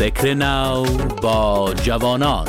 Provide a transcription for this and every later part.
فکر نو با جوانان.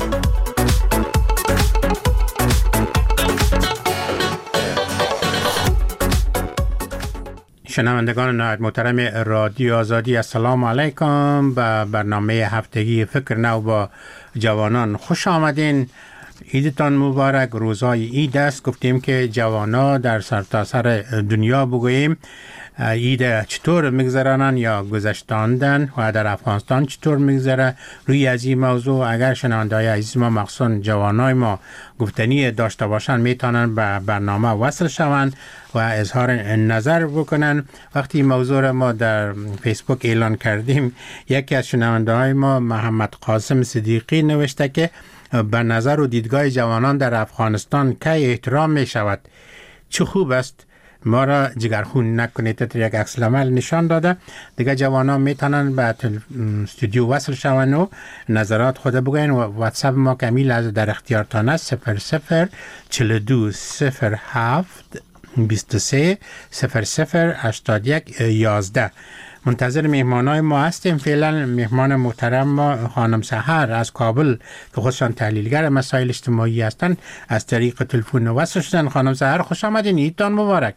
شنوندگان نهایت محترم رادیو آزادی، السلام علیکم. به برنامه هفتگی فکر نو با جوانان خوش آمدین. عیدتان مبارک. روزهای عید است. گفتیم که جوانا در سرتاسر دنیا بگوییم عید چطور میگذرانن یا گذشتاندن و در افغانستان چطور میگذره. روی از این موضوع اگر شنونده‌های عزیز ما مخصوصا جوانای ما گفتنی داشته باشن میتونن به برنامه وصل شوند و اظهار نظر بکنن. وقتی موضوع ما در فیسبوک اعلان کردیم، یکی از شنونده‌های ما محمد قاسم صدیقی نوشته که به نظر و دیدگاه جوانان در افغانستان که احترام می شود. چه خوب است، ما را جگرخون نکنید. تا یک عکس العمل نشان داده. دیگه جوانان میتونن به استودیو وصل شون و نظرات خود بگوین. و واتساپ ما کمیل از در اختیارتان است 00 42 07 23 00 81 11. منتظر مهمانای ما هستیم. فعلا مهمان محترم ما خانم سحر از کابل که خودشان تحلیلگر مسائل اجتماعی هستند از طریق تلفن وصل شدن. خانم سحر خوش آمدین. عیدتان مبارک.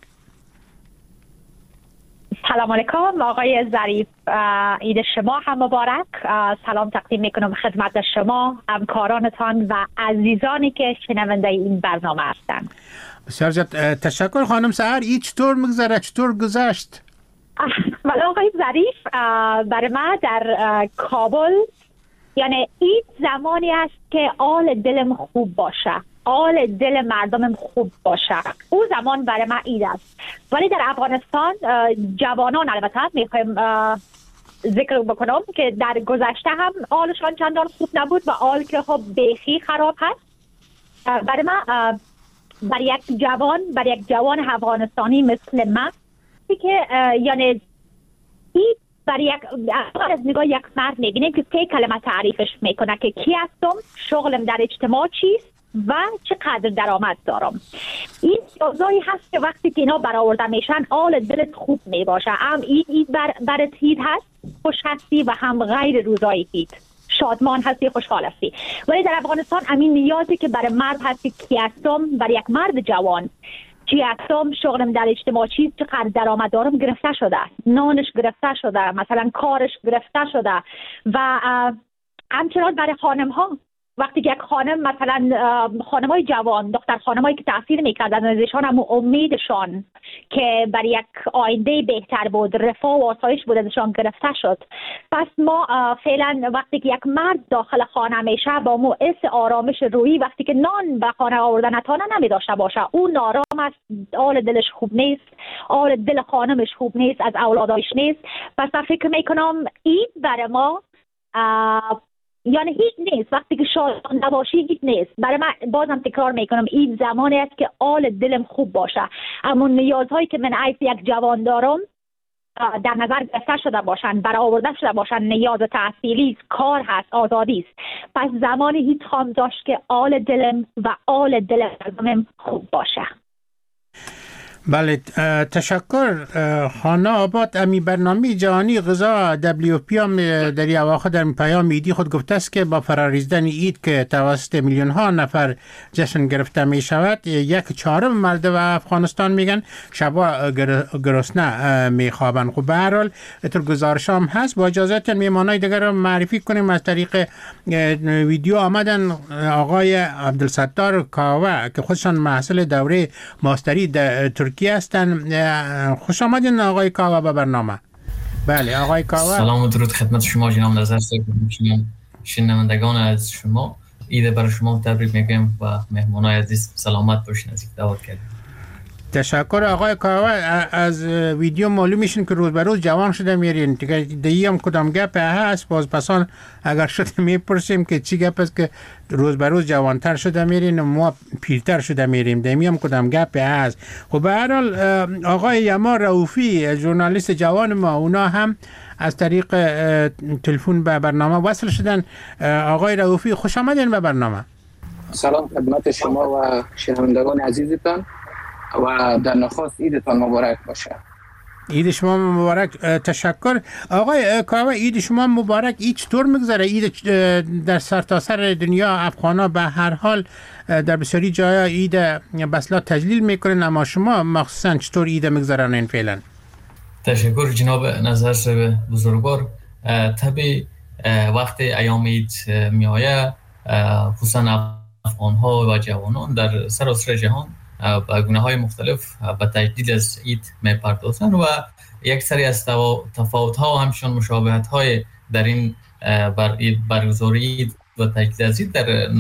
سلام علیکم آقای ظریف، عید شما هم مبارک. سلام تقدیم میکنم خدمت شما، همکارانتان و عزیزانی که شنونده این برنامه هستند. بسیار زیاد تشکر. خانم سحر، عید چطور میگذره؟ چطور گذشت؟ ولی آقای ظریف، برای من در کابل یعنی عید زمانی است که آل دلم خوب باشه، آل دل مردمم خوب باشه. او زمان برای من عید است. ولی در افغانستان جوانان البته میخوایم ذکر بکنم که در گذشته هم آلشان چندان خوب نبود و آل که خب بیخی خراب هست. برای من برای یک جوان افغانستانی مثل من که یعنی این برای از نگاه یک مرد میبینه که 3 کلمه تعریفش میکنه که کی هستم، شغلم در اجتماع چیست و چقدر درآمد دارم. این چیزایی هست که وقتی که اینا برآورده میشن آل دلت خوب میباشه. هم عید برات عید هست، خوش هستی و هم غیر روزای عید شادمان هستی، خوشحال هستی. ولی در افغانستان همین نیازی که برای مرد هستی کی هستم، برای یک مرد جوان چی هستم، شغلم در اجتماع چیست، چقدر درآمد دارم گرفته شده، نانش گرفته شده، مثلا کارش گرفته شده. و همچنان برای خانم ها، وقتی که یک خانم مثلا خانم های جوان، دختر خانم هایی که تحصیل میکردن ازشان هم امیدشان که برای یک آینده بهتر بود، رفاه و آسایش بود، ازشان گرفته شد. پس ما فعلا وقتی که یک مرد داخل خانه میشه با مو حس آرامش روحی، وقتی که نان به خانه آوردن نتانه نمیداشته باشه، اون نارام است، آل دلش خوب نیست، آل دل خانمش خوب نیست، از اولادایش نیست. پس من فکر میکنم عید برای ما یعنی هیچ نیست. وقتی که شاد نباشی هیچ نیست. برای من بازم تکرار میکنم این زمانی است که آل دلم خوب باشه. اما نیازهایی که من عیب یک جوان دارم در نظر گرفته شده باشن، برآورده شده باشن. نیاز تحصیلی است، کار هست، آزادی است. پس زمانی هیچ خواهم داشت که آل دلم و آل دل مردمم خوب باشه. بله، تشکر. خانه آباد امی برنامه جهانی غذا WFP هم در این اواخر در پیام عیدی خود گفته است که با فراریزدن عید که توسط میلیون ها نفر جشن گرفته می شود، 1/4 مرد و افغانستان میگن شبا گرسنه می خوابن. خب به هر حال اتر گزارش هم هست. با اجازهت میهمانای دیگر رو معرفی کنیم. از طریق ویدیو آمدن آقای عبدالستار کاوه که خودشان محصل دوره ماستری در ترکیه هستن. خوش آمدین آقای کاوه به برنامه. بله آقای کاوه، سلام و درود خدمت شما جناب نظر شنوندگان از شما. عید برای شما تبریک میگم و مهمانای عزیز سلامت باشین از اینکه دعوت کردید. تشکر آقای کاوه. از ویدیو معلوم میشین که روز به روز جوان شده میرین. دیگه هم کدام گپ هست؟ باز پسان اگر شده میپرسیم که چی گپ است که روز به روز جوانتر شده میرین و ما پیرتر شده میریم. دیگه هم کدام گپ هست؟ خب به هر حال آقای یما رؤوفی ژورنالیست جوان ما، اونا هم از طریق تلفن به برنامه وصل شدن. آقای رؤوفی خوش آمدین به برنامه. سلام خدمت شما و شنوندگان عزیزتان و در نخست عیدتان مبارک باشه. عید شما مبارک. تشکر آقای کاوه. عید شما مبارک. عید چطور میگذره؟ عید در سرتاسر دنیا افغانا به هر حال در بسیاری جایا عید بسلا تجلیل میکنن، اما شما مخصوصا چطور عید میگذرانین فعلا؟ تشکر جناب نظر صاحب بزرگوار. طبعی وقتی ایام عید می آید خصوصا افغان ها و جوانان در سراسر جهان با گونه های مختلف به تجدید از عید می پردازند و یک سری از تفاوت ها و همچنان مشابهت های در این برگزاری عید و تجدید از عید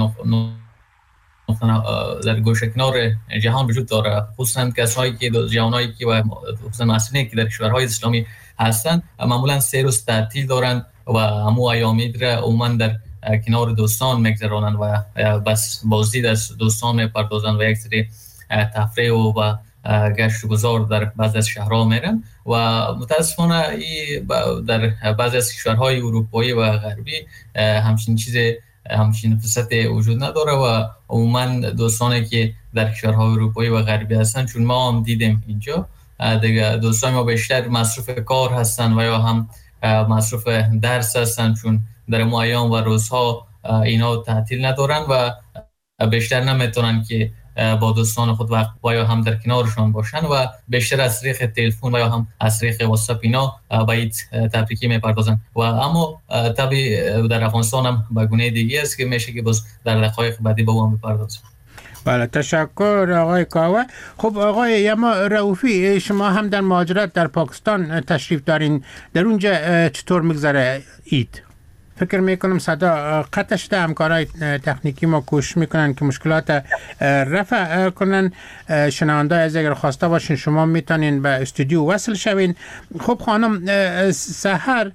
در گوشه کنار جهان وجود داره. خصوصا کسایی که جوانایی که و خصوصا مسئولین که در کشورهای اسلامی هستند معمولا 3 روز تعطیل دارند و همو ایام عید را عموما در کنار دوستان میگذرانند و بس بازدید از دوستان میپردازند و یک سری تفریح و گشت و گذار در بعضی از شهرها میرن و متاسفانه در بعضی از کشورهای اروپایی و غربی همچین فرصت وجود نداره و عموما دوستانی که در کشورهای اروپایی و غربی هستن، چون ما هم دیدیم اینجا دیگه دوستان ما بیشتر مصروف کار هستن و یا هم مصروف درس هستن، چون در ایام و روزها اینا تعطیل ندارن و بیشتر نمیتونن که با دوستان خود وقت و یا هم در کنارشان باشن و بیشتر از طریق تلفن و یا هم از طریق واتساپ اینا با عید تبریکی میپردازن و اما طبعی در افغانستان هم به گونه دیگه است که میشه که باز در دقایق بعدی با هم بپردازیم. بله تشکر آقای کاوه. خب آقای یما رؤوفی، شما هم در مهاجرت در پاکستان تشریف دارین، در اونجا چطور میگذره عید؟ فکر میکنم صدا قطع شده، همکارای تکنیکی ما کوشش میکنن که مشکلات رفع کنن. شنونده از اگر خواسته باشین شما میتونین به استودیو وصل شوین. خب خانم سحر،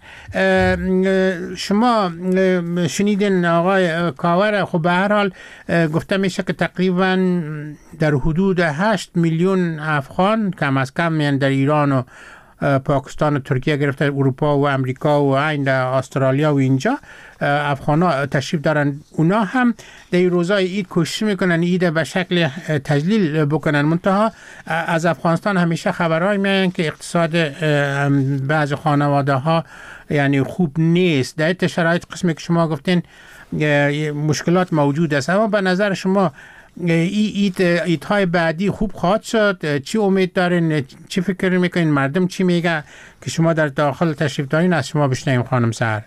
شما شنیدین آقای کاوه. خب به هر حال گفته میشه که تقریبا در حدود 8 میلیون افغان کم از کم، یعنی در ایران و پاکستان و ترکیه گرفته اروپا و امریکا و این استرالیا و اینجا افغانا تشریف دارن. اونا هم در روزای عید کوشش میکنن عید به شکل تجلیل بکنن، منتها از افغانستان همیشه خبرهای میان که اقتصاد بعض خانواده ها یعنی خوب نیست. در شرایط قسمی که شما گفتین مشکلات موجود است، اما به نظر شما ایدهای بعدی خوب خواهد شد؟ چی امید دارین؟ چی فکر میکنین؟ مردم چی میگه که شما در داخل تشریف دارین؟ از شما بشنویم خانم سحر.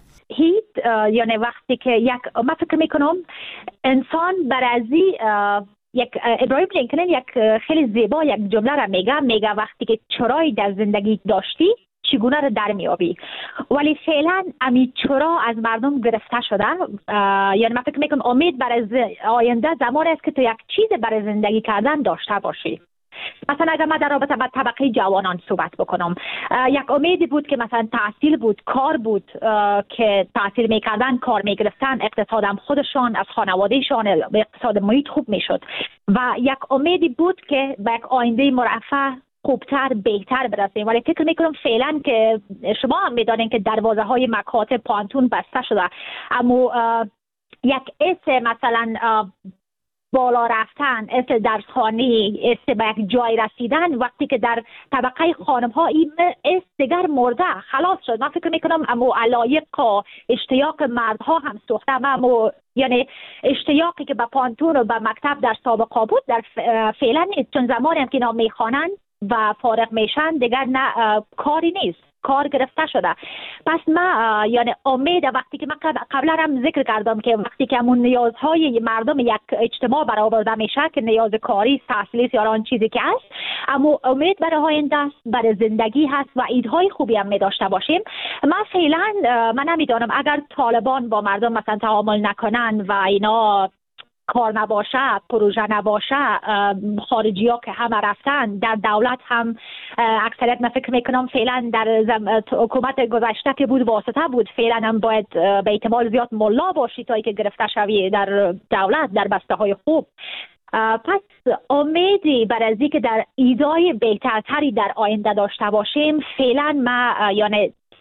یعنی وقتی که من فکر میکنم انسان برازی یک ابراهیم لینکلن یک خیلی زیبا یک جمله را میگه وقتی که چرایی در زندگی داشتی چگونه رو در میابی، ولی فعلا امی چرا از مردم گرفته شده. یعنی من فکر میکنم امید برای آینده زمان است که تو یک چیز برای زندگی کردن داشته باشی. مثلا اگر من در رابطه با طبقه جوانان صحبت بکنم، یک امیدی بود که مثلا تحصیل بود، کار بود که تحصیل میکردن، کار میگرفتن، اقتصادم خودشان از خانوادهشان به اقتصاد محیط خوب میشد و یک امیدی بود که به یک آینده مرفه خوبتر بهتر برسیم. ولی فکر میکنم فعلا که شما هم میدانین که دروازه های مکاتب پانتون بسته شده، اما یک اسم مثلا بالا رفتن، اسم درسخوانی، اسم به یک جای رسیدن، وقتی که در طبقه خانم ها این اسم دیگر مرده خلاص شد. من فکر میکنم اما علایق و اشتیاق مردها هم سوخته، اما یعنی اشتیاقی که به پانتون و به مکتب در سابقا بود در فعلا نیست، چون زمانی هم که اینا میخوانن و فارغ میشن دیگر نه کاری نیست، کار گرفته شده. پس من یعنی امید وقتی که من قبلا هم ذکر کردم که وقتی که همون نیازهای مردم یک اجتماع برآورده میشه که نیاز کاری، تحصیلی یا آن چیزی که هست، اما امید برای آینده است، برای زندگی هست و ایدهای خوبی هم می داشته باشیم. من فعلا من نمیدانم اگر طالبان با مردم مثلا تعامل نکنن و اینا کار نباشه، پروژه نباشه، خارجی ها که همه رفتن، در دولت هم اکثریت من فکر میکنم فعلا در حکومت گذشته که بود واسطه بود، فعلا هم باید به احتمال زیاد ملا باشی تا که گرفته شوی در دولت در بسته های خوب. پس امیدی برای اینکه در ایدای بهترتری در آینده داشته باشیم فعلا ما یعنی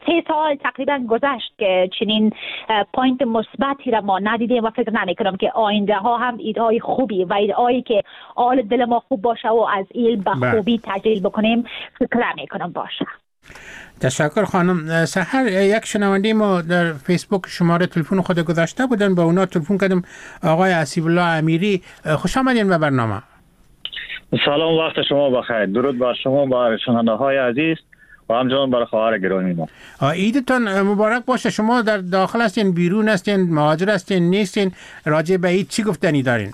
3 سال تقریبا گذشت که چنین پوینت مثبتی را ما ندیدیم و فکر نمی‌کنم که آینده ها هم ایده‌های خوبی و ایده‌هایی که حال دل ما خوب باشه و از ایل به خوبی تجلیل بکنیم فکر نمی‌کنم باشه. تشکر خانم. سحر یک شنونده ما در فیسبوک شماره تلفن خود گذاشته بودن، با اونا تلفن کردم. آقای اسیب الله امیری، خوش آمدین به برنامه. سلام، وقت شما بخیر. درود بر شما، بر شنونده های عزیز و همچنان بر خواهر گرامی ما. عیدتان مبارک باشه. شما در داخل هستین، بیرون هستین، مهاجر هستین، نیستین؟ راجع به عید چی گفتنی دارین؟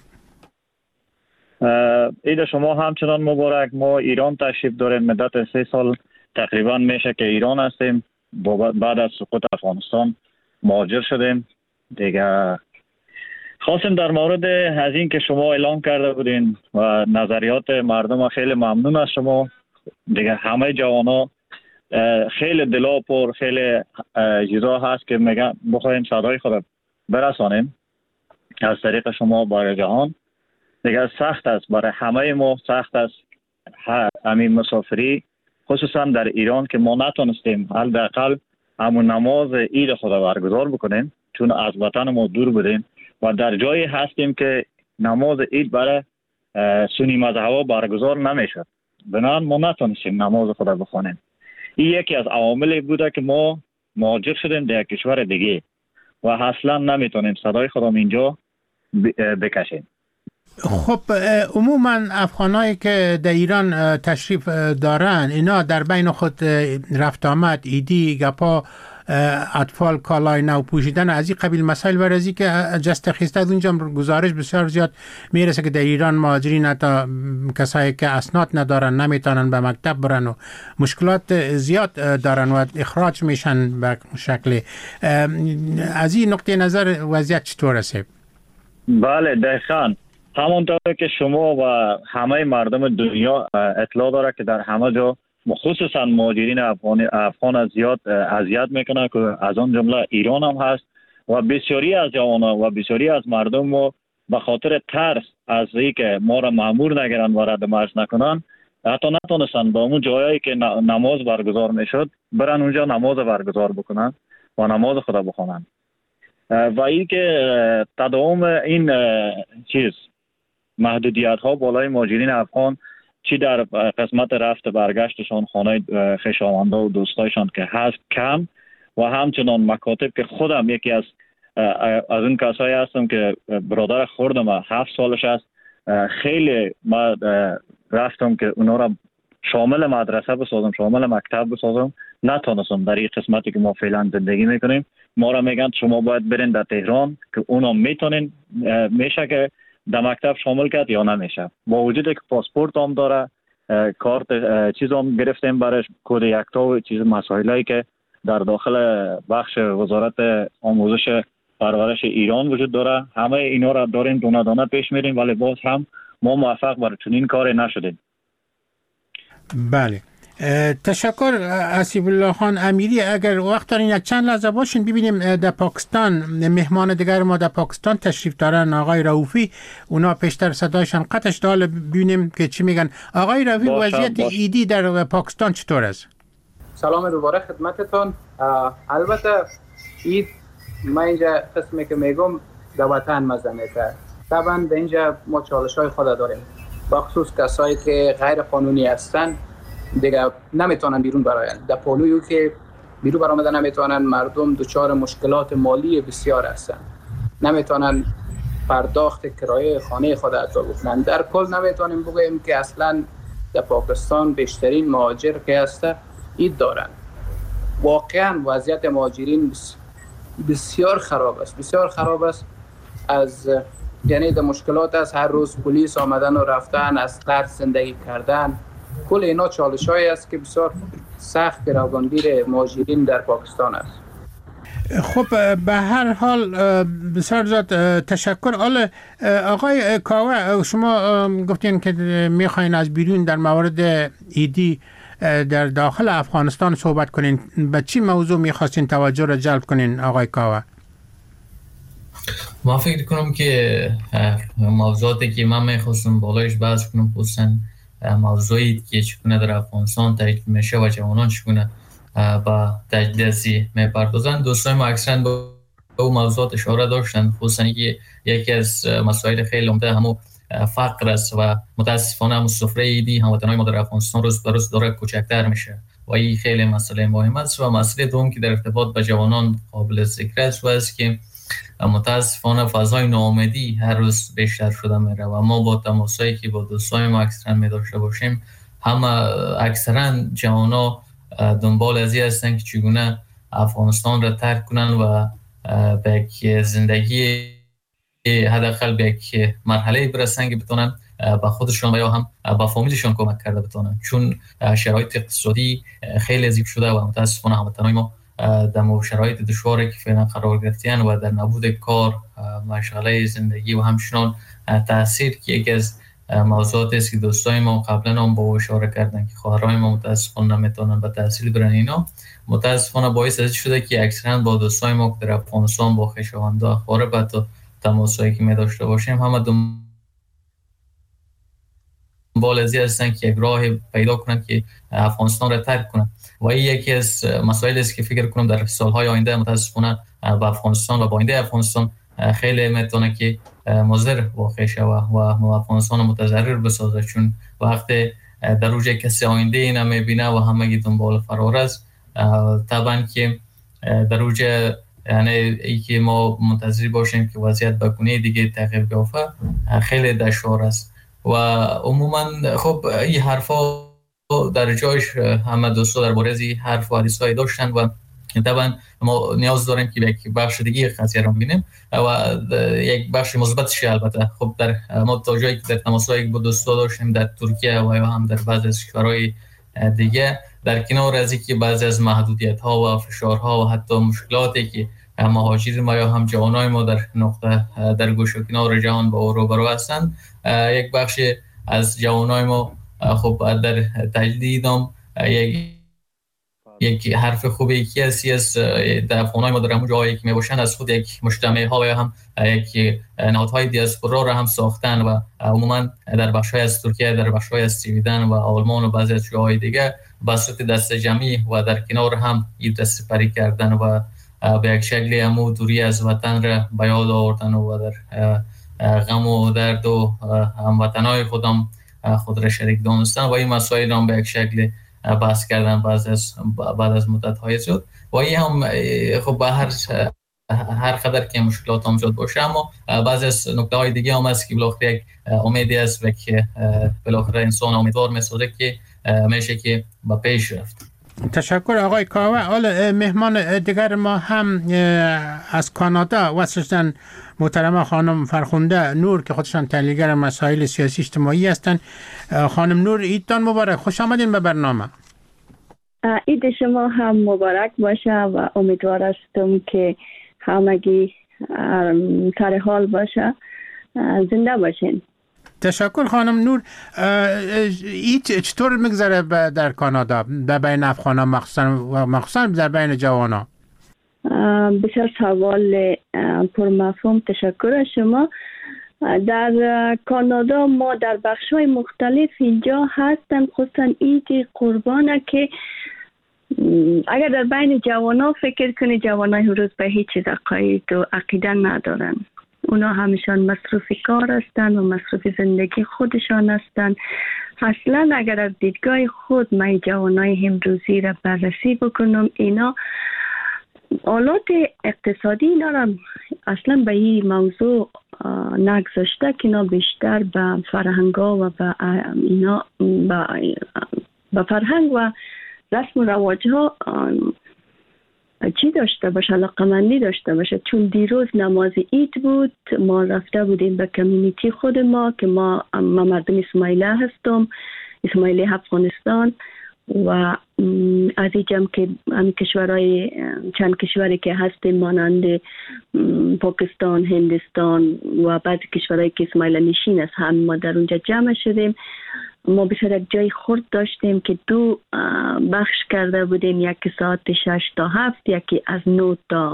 عید شما همچنان مبارک. ما ایران تشریف داریم، مدت 3 سال تقریبا میشه که ایران هستیم. بعد از سقوط افغانستان مهاجر شدیم دیگه. خواستم در مورد از این که شما اعلام کرده بودین و نظریات مردم، خیلی ممنون از شما دیگه. همه جوانا خیلی دلا پر، خیلی چیزا هست که میگن بخوایم صدای خود برسانیم از طریق شما برای جهان دیگه. سخت است برای همه ما، سخت است همین مسافری، خصوصا در ایران که ما نتونستیم حداقل همون نماز عید خدا برگزار بکنیم چون از وطن ما دور بودیم و در جایی هستیم که نماز عید برای سنی مذهبا برگزار نمیشد. بنابراین ما نتونستیم نماز خدا بخونیم. این یکی از عواملی بوده که ما مهاجر شدیم در کشور دیگه و اصلا نمیتونیم صدای خودم اینجا بکشیم. خب عموما افغانایی که در ایران تشریف دارن، اینا در بین خود رفت آمد، ایدی، گپا، اطفال کالای نو پوشیدن از این قبیل مسائل ورزی که جست خیسته از اونجا گزارش بسیار زیاد میرسه که در ایران مهاجرین حتی کسایی که اسناد ندارن نمیتونن به مکتب برن و مشکلات زیاد دارن و اخراج میشن به شکل. از این نقطه نظر وضعیت چطور است؟ بله دقیقاً همونطور که شما و همه مردم دنیا اطلاع داره که در همه جا خصوصا مهاجرین افغان زیاد اذیت میکنه که از آن جمله ایران هم هست و بسیاری از جوانان و بسیاری از مردم ما به خاطر ترس از اینکه ما را مأمور نگیرن و رد مرز نکنن حتی نتونستن با اون جایی که نماز برگزار میشد برن اونجا نماز برگزار بکنن و نماز خدا بخونن. و اینکه تداوم این چیز محدودیت ها بالای مهاجرین افغان چی در قسمت رفت برگشتشان خانه خویشاونده و دوستایشان که هست کم و همچنان مکاتب که خودم یکی از اون کسایی هستم که برادر خوردم 7 سالش است، خیلی ما رفتم که اونا را شامل مدرسه بسازم، شامل مکتب بسازم، نتونستم. در این قسمتی که ما فعلا زندگی میکنیم ما را میگن شما باید برین در تهران که اونا میتونین، میشه که در مکتب شامل کرد یا نمیشه. با وجود که پاسپورت هم داره، کارت چیز هم گرفتیم برش، کد یکتا و چیز مسائلی که در داخل بخش وزارت آموزش پرورش ایران وجود داره، همه اینا را داریم دونه دونه پیش میریم ولی باز هم ما موفق برای چنین کاری نشدیم. بله تشکر اسیب الله خان امیری. اگر وقت دارین یک چند لحظه باشین ببینیم در پاکستان مهمان دیگر ما در پاکستان تشریف دارن، آقای رؤوفی. اونا پیشتر صدایشان قطعش دال ببینیم که چی میگن. آقای رؤوفی وضعیت ایدی در پاکستان چطور است؟ سلام دوباره خدمتتون. البته اید ما اینجا قسمی که میگم در وطن مزه میکنه. طبعا در اینجا ما چالش‌های خود داریم، بخصوص کسایی که غیر قانونی هستن دیگه نمیتونن بیرون براین. در پولویو که بیرون برآمدن نمیتونن، مردم دچار مشکلات مالی بسیار هستن، نمیتونن پرداخت کرایه خانه خود ادا بکنن. در کل نمیتونیم بگیم که اصلا در پاکستان بیشترین مهاجر که هست اید دارن. واقعا وضعیت مهاجرین بسیار خراب است، بسیار خراب است. از یعنی در مشکلات است، هر روز پلیس آمدن و رفتن، از قرض زندگی کردن، کل اینا چالش‌هایی است که بسیار سخت گروگانگیر مهاجرین در پاکستان است. خب به هر حال بسیار زیاد تشکر. آقای کاوه شما گفتین که میخواین از بیرون در مورد ایدی در داخل افغانستان صحبت کنین. به چی موضوع میخواستین توجه را جلب کنین آقای کاوه؟ ما فکر کنم که موضوعاتی که من میخواستم بالایش بحث کنم خصوصا موضوعی که چگونه در افغانستان تحقیق میشه و جوانان چگونه با تجدیدی میپردازند. دوستان ما اکثرا به او موضوعات اشاره داشتن، خصوصا که یکی از مسائل خیلی عمده همون فقر است و متاسفانه همون سفره ایدی هموطنان ما در افغانستان روز به روز داره کوچکتر میشه و این خیلی مسئله مهم است. و مسئله دوم که در ارتباط با جوانان قابل ذکر است و است که متاسفانه فضای ناامیدی هر روز بیشتر شده میره و ما با تماسایی که با دوستای ما اکثرا می داشته باشیم، همه اکثرا جوانا دنبال از این هستن که چگونه افغانستان را ترک کنن و به یک زندگی حداقل به یک مرحله برسن که بتونن با خودشون و یا هم با فامیلشون کمک کرده بتونن، چون شرایط اقتصادی خیلی عجیب شده و متاسفانه هموطنان ما در شرایط دشواری که فعلا قرار گرفتن و در نبود کار، مشغله زندگی و همچنان تاثیر که یکی از موضوعاتی است که دوستای ما قبلا هم با اشاره کردن که خواهرای ما متاسفانه نمیتونن به تحصیل برن، اینا متاسفانه باعث از شده که اکثرا با دوستای ما در افغانستان با خویشاوند اخبار بعد تماسایی که می داشته باشیم همه دنبال از این هستن که یک راه پیدا کنن که افغانستان را ترک کنن و این یکی از مسائل است که فکر کنم در سالهای آینده متاسفانه با افغانستان و با آینده افغانستان خیلی میتونه که مضر واقع شود و افغانستان متضرر بسازه، چون وقتی در روز کسی آینده ای نمیبینه و همگی دنبال فرار است، طبعا که در روز یعنی ای که ما منتظر باشیم که وضعیت بگونه دیگه تغییر بیافته خیلی دشوار است. و عموما خب این حرفا در جایش همه دوستا درباره از این حرف و حدیث‌های داشتن و طبعا ما نیاز داریم که یک بخش دیگه قضیه رو ببینیم و یک بخش مثبتش البته خب در ما تا جایی که در تماس‌های با دوستا داشتیم در ترکیه و یا هم در بعضی از کشورهای دیگه، در کنار از اینکه بعضی از محدودیت‌ها و فشارها و حتی مشکلاتی که مهاجرین ما یا هم جوانای ما در نقطه در گوش و کنار جهان با روبرو هستند، یک بخش از جوانای ما خب در تجدید هم یک حرف خوبی یکی از در افغانای ما در همون جایی که میباشن از خود یک مجتمع ها یا هم یک نهادهای دیاسپورا را هم ساختن و عموما در بخش‌های از ترکیه، در بخش‌های از سویدن و آلمان و بعضی از جاهای دیگه به صورت دست جمعی و در کنار هم این دست سپری کردن و به یک شکلی همو دوری از وطن را به یاد آوردن و در غم و درد و هموطنای خودم خود را شریک دانستن و این مسائل هم به یک شکل بحث کردن بعد از مدت‌های زیاد و این هم خب به هر قدر که مشکلات هم زیاد باشه، اما بعضی از نکته‌های دیگه هم هست که بالاخره یک امیدی است و که بالاخره انسان امیدوار می‌سازه که میشه که به پیش رفت. تشکر آقای کاوه. حالا مهمان دیگر ما هم از کانادا واسطن محترم خانم فرخنده نور که خودشان تحلیلگر مسائل سیاسی اجتماعی هستند. خانم نور، عیدتان مبارک، خوش آمدین به برنامه. عید شما هم مبارک باشه و امیدوار هستم که همگی سر حال باشه، زنده باشین. تشکر خانم نور. این چطور میگذره در کانادا در بین افغانان مخصوصا در بین جوانان؟ بسیار سوال پرمفهوم، تشکر از شما. در کانادا ما در بخش‌های مختلف اینجا هستن، خصوصا عید قربانه که اگر در بین جوانان فکر کنی جوانای روز به هیچ چیز عقاید و عقیده ندارن، اونا همیشان مصروف کار هستن و مصروف زندگی خودشان هستن. اصلا اگر از دیدگاه خود من جوانای امروزی را بررسی بکنم، اینا حالات اقتصادی اینا را اصلا به این موضوع نگذاشته که اینا بیشتر به فرهنگا و به اینا به فرهنگ و رسم و رواجها چی داشته باشه، علاقه‌مندی داشته باشه. چون دیروز نماز عید بود، ما رفته بودیم به کمیونیتی خود ما که ما مردم اسماعیلی هستم، اسماعیلی افغانستان، و از اینجا که هم کشورهای چند کشوری که هستیم مانند پاکستان، هندستان و بعضی کشورهایی که اسماعیلی نشین است هم ما در اونجا جمع شدیم. ما بسیار یک جای خرد داشتیم که دو بخش کرده بودیم، یکی ساعت 6 تا 7، یکی از 9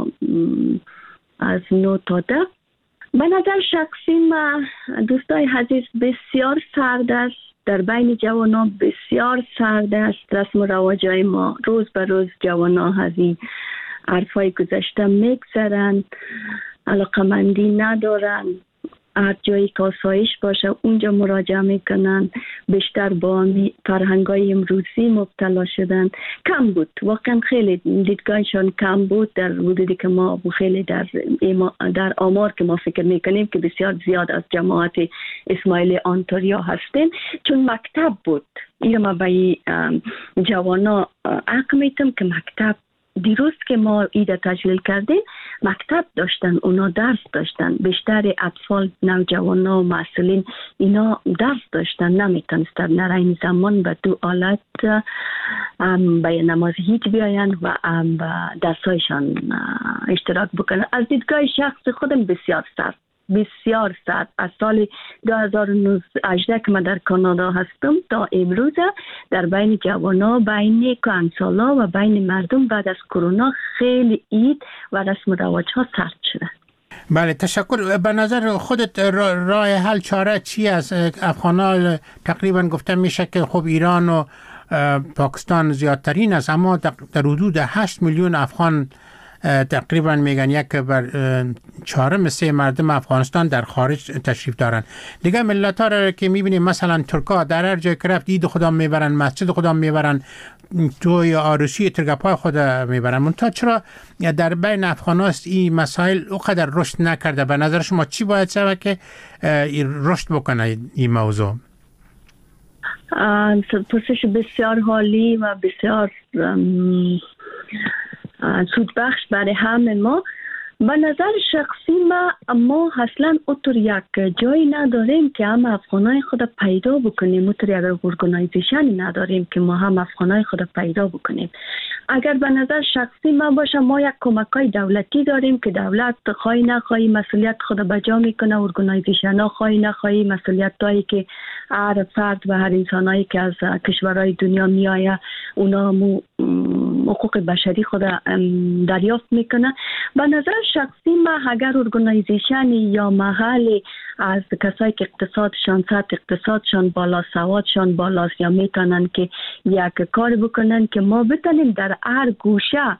تا 10. به نظر شخصی ما دوستای عزیز بسیار سرد است در بین جوانان بسیار سرد است. رسم و رواجای ما روز به روز جوانان از این عرفای گذشته میگذرند، علاقمندی ندارن، هر جایی که آسایش باشه اونجا مراجعه میکنن، بیشتر با فرهنگای امروزی مبتلا شدن. کم بود، واقعا خیلی دیدگاهشان کم بود در حدودی که ما خیلی در آمار که ما فکر میکنیم که بسیار زیاد از جماعت اسماعیلی آنتاریا هستیم، چون مکتب بود. این ما به جوانا حق میتم که مکتب دیروز که ما ایده تشکیل کردیم مکتب داشتن، اونا درس داشتن. بیشتر اطفال، نوجوانا و مسئولین اینا درس داشتن، نمیتونستن در این زمان به دو حالت به نماز هیچ بیاین و درسایشان اشتراک بکنن. از دیدگاه شخص خودم بسیار سرد. از سال 2018 که من در کانادا هستم تا امروز در بین جوانا، بین کهنسالا و بین مردم بعد از کرونا خیلی عید و رسم و رواج ها سرد شده. بله، تشکر. به نظر خودت راه حل چاره چی است؟ افغانان تقریبا گفته میشه که خب ایران و پاکستان زیادترین است، اما در حدود 8 میلیون افغان تقریبا میگن 1/4 مردم افغانستان در خارج تشریف دارن. دیگه ملت ها را که میبینیم مثلا ترکا در هر جای که رفت عید خدا میبرن، مسجد خدا میبرن، توی عروسی ترگپای خدا میبرن. منتها چرا در بین افغان هاست این مسائل اونقدر رشد نکرده؟ به نظر شما چی باید شود که رشد بکنه این موضوع؟ پرسش بسیار حالی و بسیار سودبخش برای همه ما. به نظر شخصی ما اصلا اطور یک جایی نداریم که هم افغانای خود پیدا بکنیم، اطور یک ارگانایزیشنی نداریم که ما هم افغانای خود پیدا بکنیم. اگر به نظر شخصی ما باشه، ما یک کمکای دولتی داریم که دولت خواهی نخواهی مسئولیت خود بجا میکنه، ارگانایزیشن ها خواهی نخواهی مسئولیت هایی که هر فرد و هر انسانایی که از کشورهای دنیا میآیه اونا حقوق بشری خود دریافت میکنه. به نظر شخصی ما اگر ارگانایزیشنی یا محلی از کسایی که سطح اقتصادشان بالا، سوادشان بالا یا میتونن که یک کار بکنن که ما بتونیم در هر گوشه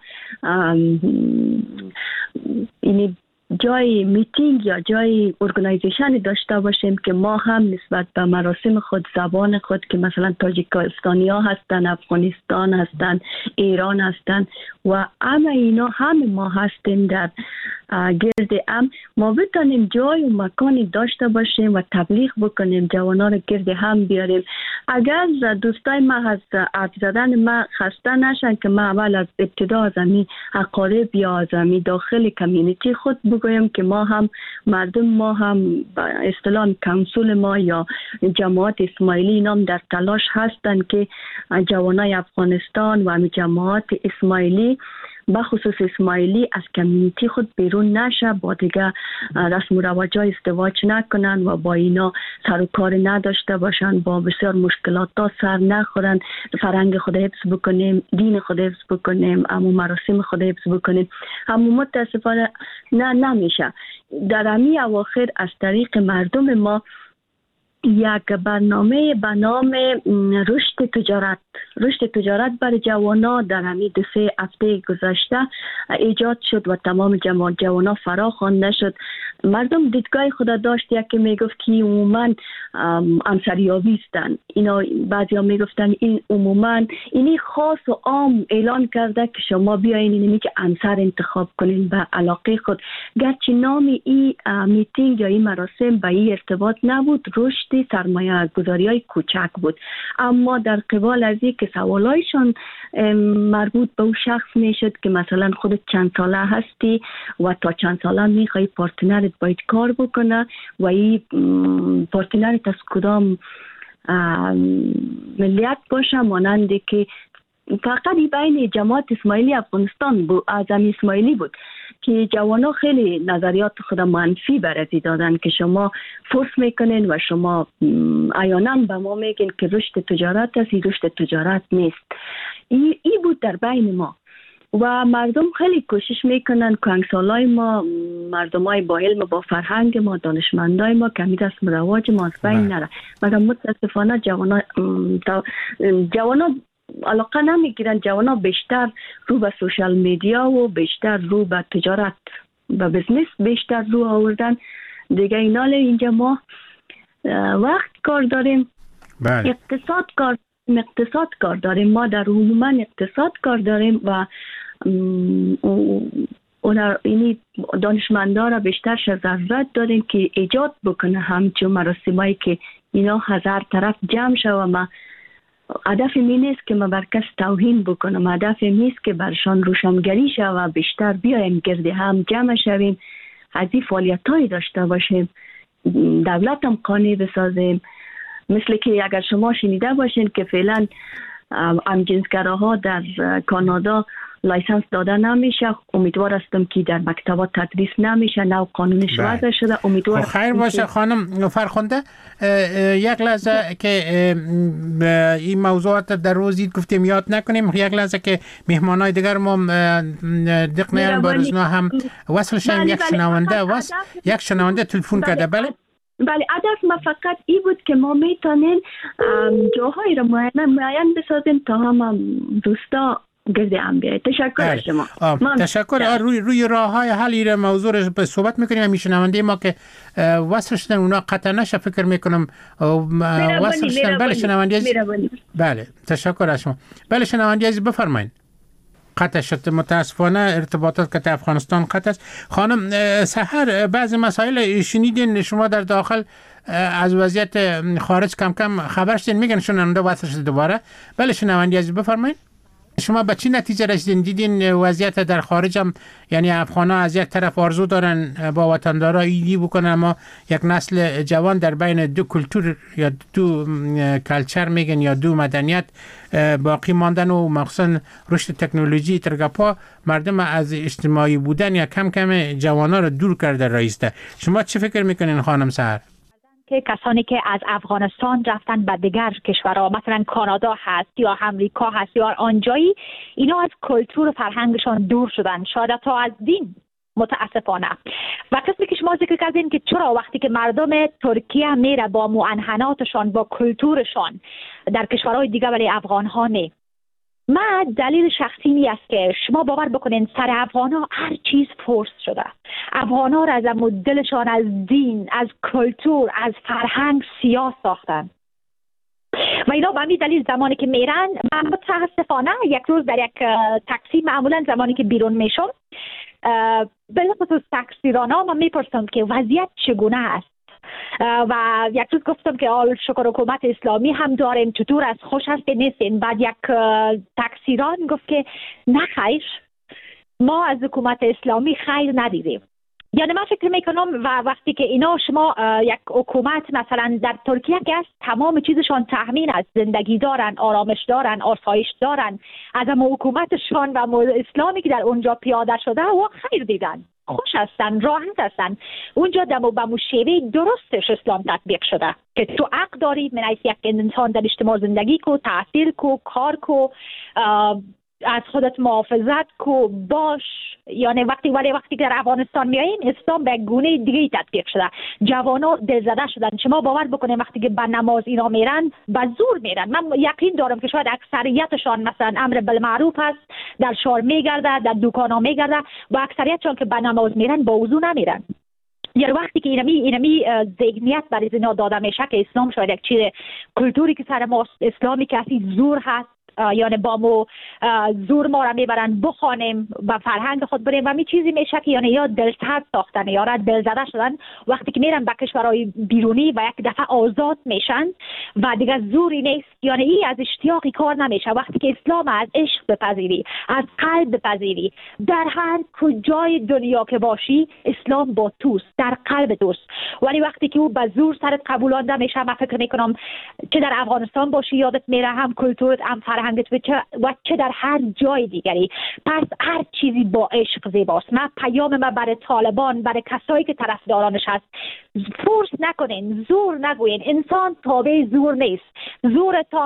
اینی جای میتینگ یا جای ارگانایزیشن داشته باشیم که ما هم نسبت به مراسم خود، زبان خود که مثلا تاجیکستانی ها هستن، افغانستان هستن، ایران هستن و همه اینا هم ما هستیم در گرد ما بتانیم جای و مکانی داشته باشیم و تبلیغ بکنیم، جوانا رو گرد هم بیاریم. اگر دوستای ما از حرف زدن ما خسته نشن که ما اول از ابتدا از امی اقارب یا از امی داخل کمیونیتی خود بگویم که ما هم مردم، ما هم اصطلاح کانسول ما یا جماعت اسماعیلی اینام در تلاش هستن که جوانای افغانستان و امی جماعت اسماعیلی بخصوص اسماعیلی از کمیونیتی خود بیرون نشه، با دیگه رسم و رواجای ازدواج نکنن و با اینا سر و کار نداشته باشن، با بسیار مشکلات ها سر نخورن، فرهنگ خود حفظ بکنیم، دین خود حفظ بکنیم، اما مراسم خود حفظ بکنیم. اما متاسفانه نمیشه. در امی اواخر از طریق مردم ما یک برنامه به نام رشد تجارت برای جوانا در همین 2-3 هفته گذشته ایجاد شد و تمام جوانا فرا خوانده شد. مردم دیدگاه خود داشت، یکی میگفت که عموما انصاریابی هستند، اینا بعضیا میگفتن این عموما اینی خاص و عام اعلان کرده که شما بیاین اینی که انصار انتخاب کنین به علاقه خود. گرچه نام این میتینگ یا این مراسم به این ارتباط نبود، رشد سرمایه گذاری های کوچک بود، اما در قبال از این که سوالایشان مربوط به اون شخص میشد که مثلا خودت چند ساله هستی و تا چند ساله میخوای پارتنرت باید کار بکنه و این پارتنرت از کدام ملیت باشه، ماننده که فقط بین جماعت اسماعیلی افغانستان بود، اعظم اسماعیلی بود که جوانا خیلی نظریات خود منفی برازی دادن که شما فورس میکنین و شما عیانا به ما میگین که رشد تجارت است، رشد تجارت نیست. این بود در بین ما. و مردم خیلی کوشش میکنن کنگسالای ما، مردمای با علم، با فرهنگ ما، دانشمندای ما کمی رسم و رواج ما از بین نره. مگر متاسفانه جوانا علاقه نمیگیرن. جوانا بیشتر رو به سوشال میدیا و بیشتر رو به تجارت و بزنس بیشتر رو آوردن دیگه. اینال اینجا ما وقت کار داریم، اقتصاد کار داریم، ما در عموما اقتصاد کار داریم و اینی دانشمندا را بیشتر ضرورت داریم که ایجاد بکنه همچون مراسمایی که اینا هزار طرف جمع شوه. ما هدف می نیست که ما بر کس توهین بکنم، هدف نیست که برشان روشنگری شوه، بیشتر بیایم گرد هم جمع شویم، از این فعالیت‌هایی داشته باشیم، دولت هم قانع بسازیم. مثل که اگر شما شنیده باشین که فعلا همجنسگراها در کانادا لایسنس داده نمیشه. امیدوار هستم که در مکتبات تدریس نمیشه، نو قانونش وضع شده. امیدوار خیر باشه. خانم فرخنده، یک لحظه که این موضوعات در روزی گفتیم یاد نکنیم، یک لحظه که مهمانای دیگر ما دق نیارن بارزنا هم وصل شن. یک شنونده تلفن کرده. بله، هدف ما فقط این بود که ما میتونیم جاهایی را معین بسازیم تا هم دوستا گرد هم بیاید. تشکر از شما. تشکر. روی راه های حلی را موضوع را به صحبت میکنیم. همیشه شنونده ما که وصل شدن اونا قطع نشه فکر میکنم وصل شدن. بله شنونده عزیز. بله تشکر از شما. بله شنونده عزیز بفرمایید. قطع شد متاسفانه ارتباطات که افغانستان قطع است. خانم سحر، بعضی مسائل شنیدین شما در داخل از وضعیت خارج کم کم خبر شدین، میگن شنونده وصل شد دوباره. بله شنونده عزیز بفرمایید. شما به چی نتیجه رسیدین؟ دیدین وضعیت در خارج هم، یعنی افغانا از یک طرف آرزو دارن با وطندارا ایدی بکنن، اما یک نسل جوان در بین دو کلتور یا دو کلچر میگن یا دو مدنیت باقی ماندن و مخصوصا رشد تکنولوژی ترگپا مردم از اجتماعی بودن یا کم کم جوانا رو دور کرده رایسته. شما چه فکر میکنین خانم سحر؟ که کسانی که از افغانستان رفتن به دیگر کشورها، مثلا کانادا هست یا امریکا هست یا آنجایی، اینا از کلتور و فرهنگشان دور شدن، شاید تا از دین، متاسفانه. و کسی که شما ذکر کردین که چرا وقتی که مردم ترکیه میره با معنحناتشان، با کلتورشان در کشورهای دیگه ولی افغان‌ها نه. من دلیل شخصی این است که شما باور بکنین سر افغان‌ها هر چیز فرض شده. افغان‌ها را از دلشان از دین، از کلتور، از فرهنگ سیاه ساختن. و اینا به همین دلیل زمانی که میرن، من متاسفانه یک روز در یک تاکسی، معمولا زمانی که بیرون میشم بلخصوص تاکسیرانا من میپرسم که وضعیت چگونه است. و یک روز گفتم که آل شکر حکومت اسلامی هم داریم، چطور از خوش هست نیستین؟ بعد یک تاکسیران گفت که نه خیر، ما از حکومت اسلامی خیر ندیدیم. یعنی من فکر میکنم و وقتی که اینا شما یک حکومت مثلا در ترکیه که است تمام چیزشان تامین است، زندگی دارن، آرامش دارن، آسایش دارن، از اما حکومتشان و اسلامی که در اونجا پیاده شده و خیر دیدن، خوش هستن، راحت هستن. اونجا دمو بمو شیوه درستش اسلام تطبیق شده که تو حق داری من از یک انسان در اجتماع زندگی کو، تحصیل کو، کار کو، از خودت محافظت کو باش. یعنی وقتی که در افغانستان میاییم اسلام به گونه دیگه تطبیق شده. جوانا دلزده شدن. شما باور بکنید وقتی که به نماز اینا میرن به زور میرن. من یقین دارم که شاید اکثریتشان مثلا امر بالمعروف هست، در شهر میگرده، در دکانا میگرده، و اکثریتشان که به نماز میرن با وضو نمیرن. یعنی وقتی که اینمی ذهنیت برای اینا داده میشه که اسلام شاید یک چیز کلتوری که سر ما اسلامی که اصلی زور هست، یعنی با ما زور ما را میبرن بخوانیم و فرهنگ خود بریم و می چیزی میشه که یعنی یا دلسرد ساختن یا را دلزده شدن. وقتی که میرن به کشورهای بیرونی و یک دفعه آزاد میشن و دیگه زوری نیست، یعنی ای از اشتیاقی کار نمیشه. وقتی که اسلام از عشق بپذیری، از قلب بپذیری، در هر کجای دنیا که باشی اسلام با توست، در قلب توست. ولی وقتی که او به زور سرت قبولانده میشه، من فکر میکنم چه در افغانستان باشی یادت میره هم کلتورت هم فرهنگت و چه در هر جای دیگری. پس هر چیزی با عشق زیباست. من پیام ما برای طالبان، برای کسایی که طرفدارانش هست، فورس نکنین، زور نگوین. انسان تابع زور نیست. زورتان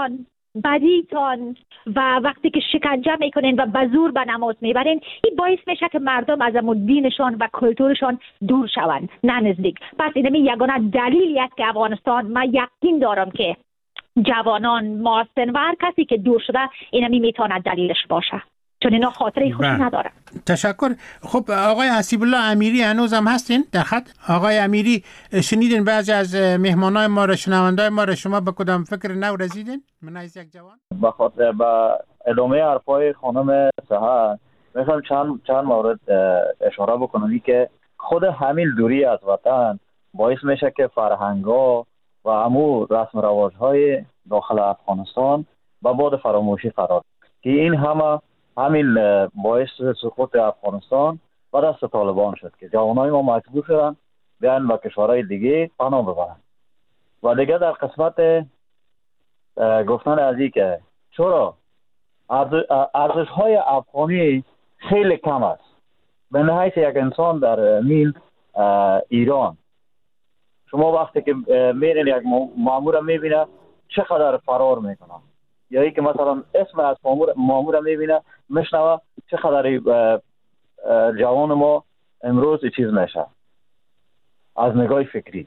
بدیتان و وقتی که شکنجه میکنین و به زور به نماز میبرین، این باعث میشه که مردم از دینشان و کلتورشان دور شوند، نه نزدیک. پس این یگانه دلیلی است که افغانستان، من یقین دارم که جوانان، معاصرین و هر کسی که دور شده اینمی میتواند دلیلش باشه، چون اینا خاطره خوشی نداره. تشکر. خب آقای حسیب الله امیری هنوز هم هستین در خط؟ آقای امیری، شنیدین بعضی از مهمانای ما را، شنوندای ما را، شما به کدام فکر نو رسیدین من از یک جوان؟ بخاطر با ادامه حرفای خانم سحر میخوام چند مورد اشاره بکنم که خود همین دوری از وطن باعث میشه که فرهنگ‌ها و همو رسم و رواج‌های داخل افغانستان با باد فراموشی قرار که این همین باعث سقوط افغانستان و دست طالبان شد که جوانای ما مجبور شدن بیان به کشورهای دیگه پناه ببرن. و دیگه در قسمت گفتن از این که چرا ارزش‌های افغانی خیلی کم است، به نهایت یک انسان در ایران شما وقتی که میرین یک مامور میبینه چقدر فرار میکنه، یا ای که مثلا اسم از مامور میبینه میشنوه چقدر جوان ما امروز چیز میشه از نگاه فکری.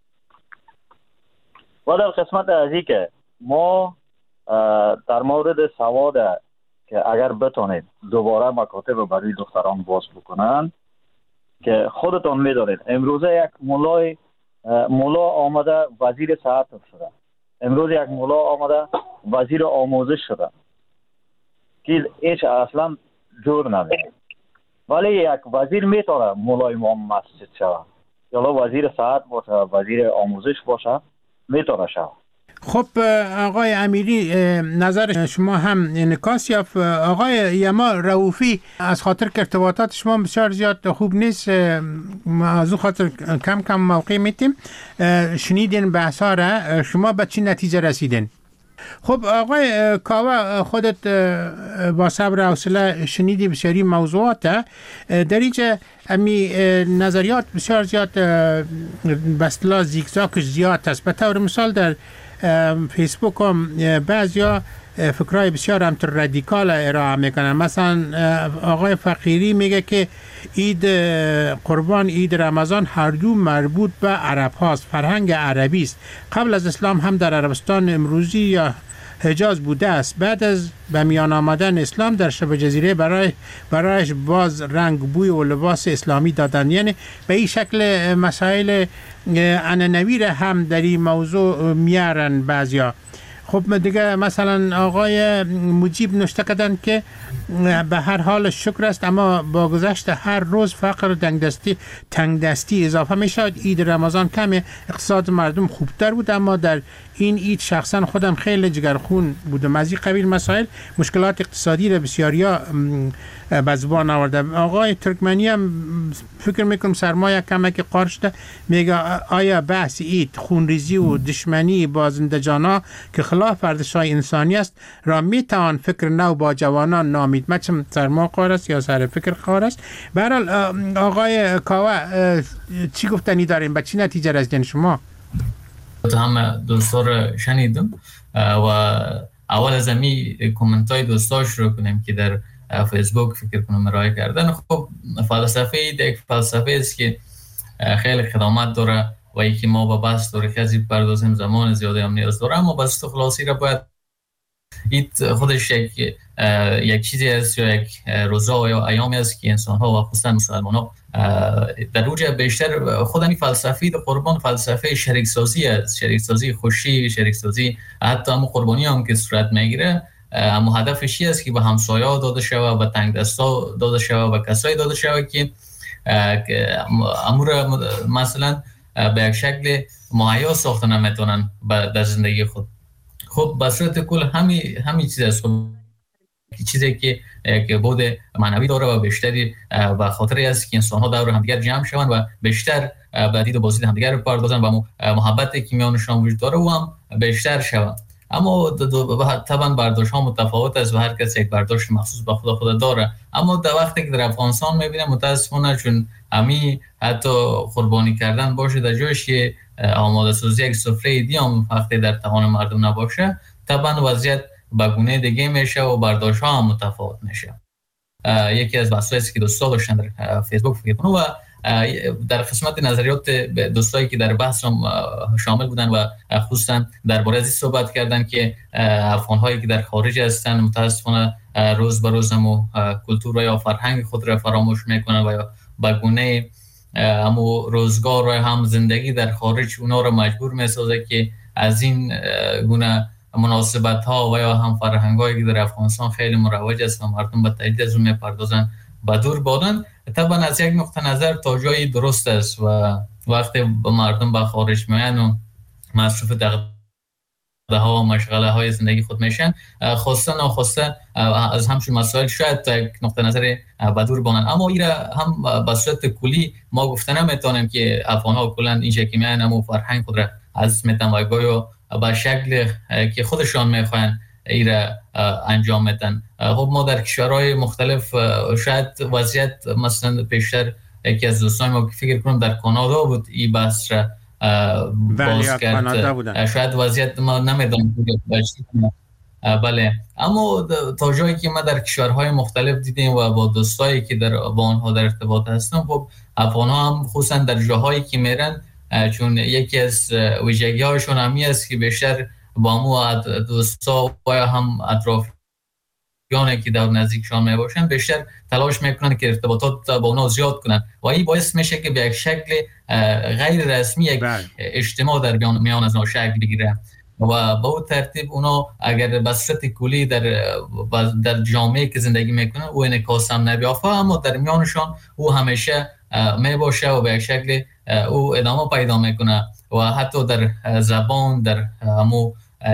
و در قسمت از این که ما در مورد سواد که اگر بتونید دوباره مکاتب برای دختران باز بکنن، که خودتان میدونید امروزه یک مولا آمده وزیر صحت شده، امروز یک مولا آمده وزیر آموزش شده که هیچ اصلا جور نمیده، ولی یک وزیر میتونه مولای امام مسجد شود، یا وزیر صحت باشه، وزیر آموزش باشه، میتونه شود. خب آقای امیری، نظر شما هم انعکاس یافت. آقای یما رؤوفی، از خاطر که ارتباطات شما بسیار زیاد خوب نیست، از خاطر کم موقع میتیم، شنیدین بحثا را، شما به چی نتیجه رسیدین؟ خب آقای کاوه، خودت با صبر و حوصله شنیدی بسیاری موضوعات، در اینجا امی نظریات بسیار زیاد به اصطلاح زیگزاگش زیاد است. به طور مثال در فیسبوک هم بعضیا فکرای بسیار هم رادیکال ارائه میکنن. مثلا آقای فقیری میگه که عید قربان، عید رمضان هر دو مربوط به عرب هاست، فرهنگ عربی است. قبل از اسلام هم در عربستان امروزی یا حجاز بوده است. بعد از به میان آمدن اسلام در شبه جزیره برایش باز رنگ، بوی و لباس اسلامی دادن. یعنی به این شکل مسائل عنعنوی را هم در این موضوع میارن بعضیا. خب دیگه مثلا آقای مجیب نوشته کردن که به هر حال شکر است، اما با گذشت هر روز فقر و تنگدستی اضافه می شود. عید رمضان کم اقتصاد مردم خوبتر بود، اما در این عید شخصا خودم خیلی جگرخون بودم. از این قبیل مسائل مشکلات اقتصادی را بسیاریا به زبان آورده. آقای ترکمنی هم فکر میکنم سرمایه کمک قار شده، میگه آیا بحث عید خونریزی و دشمنی با زندجانا که خلاف ارزش‌های انسانی است را میتوان فکر نو با جوانان نامید؟ مچم سرما قار است یا سر فکر قار است؟ به هر حال آقای کاوه چی گفتنی دارین؟ به چی نتیجه رسیدین شما؟ همه دوستا رو شنیدم و اول از امی کومنت های دوستا شروع کنیم که در فیسبوک فکر کنم ارائه کردن. خب فلسفه یک فلسفه است که خیلی خدمات داره و یکی ما با بحث داره که ازی پردازیم زمان زیاده هم نیاز داره، اما بس خلاصی را باید این خودش یک چیزی است یا یک روزا یا ایامی است که انسان ها و خصوصا مسلمان ها در اوج بیشتر خود این فلسفی در قربان فلسفه شریک سازی است، شریک سازی خوشی، شریک سازی حتی هم قربانی هم که صورت میگیره، اما هدفش چی است که به همسایه ها داده شود، به تنگدستا داده شود، به کسایی داده شود که امور مثلا به یک شکل مهیا ساخته نمیتونن در زندگی خود. خب به صورت کل همین چیز است، چیزی که بود معنوی داره و بیشتری و خاطری است که انسان ها دور همدیگر جمع شوند و بیشتر به دید و بازدید همدیگر بپردازن و محبتی که میانشان وجود داره و هم بیشتر شوند. اما طبعا برداشت ها متفاوت است و هر کس یک برداشت مخصوص به خود داره، اما در وقتی که در افغانستان میبینم متاسفانه چون همی حتی قربانی کردن باشه در جایش که آماده سازی یک سفره دیام وقتی در توان مردم نباشه، طبعا وضعیت به گونه دیگه میشه و برداشت ها هم متفاوت میشه. یکی از بحثایی است که دوستا داشتن در فیسبوک فکر کنم و در قسمت نظریات دوستایی که در بحث شامل بودن و خصوصا درباره از این صحبت کردن که افغان‌هایی که در خارج هستن متاسفانه روز به روز هم کلتور یا فرهنگ خود را فراموش میکنن و به گونه همو روزگار و هم زندگی در خارج اونا را مجبور میسازه که از این گونه مناسبت ها و یا هم فرهنگ هایی که در افغانستان خیلی مروج است و مردم به تجدید از اون میپردازن به دور بودن. طبعا از یک نقطه نظر تا جایی درست است و وقتی مردم به خارج میان و مصرف دغدغه ها و مشغله های زندگی خود میشن، خواسته ناخواسته از همچون مسائل شاید تا یک نقطه نظر به دور بانن. اما این را هم به صورت کلی ما گفته نمیتونیم که افغان ها کلا این شکلی میان و فرهنگ خود را از میتن و گویا به شکل که خودشان میخواین این را انجام میدن. خب ما در کشورهای مختلف شاید وضعیت مثلا پیشتر یکی از دوستان ما فکر کنم در کانادا بود این بحث را باز کرد، شاید وضعیت ما نمیدونم بله، اما تا جایی که ما در کشورهای مختلف دیدیم و با دوستایی که با آنها در ارتباط هستم، خب افغان ها هم خصوصا در جاهایی که میرن چون یکی از ویژگی هایشون همی است که بیشتر با مو دوستا و هم اطرافیانی که در نزدیکشان می باشن بیشتر تلاش میکنن که ارتباطات با اونا زیاد کنن و این باعث میشه که به یک شکل غیر رسمی یک اجتماع در میان از اونها شکل بگیره و با اون ترتیب اونا اگر به صورت کلی در جامعه که زندگی میکنن او انعکاس هم نبیافته، اما در میانشان او همیشه می باشه و به یک شکل او ادامه پیدا میکنه و حتی در زبان، در همو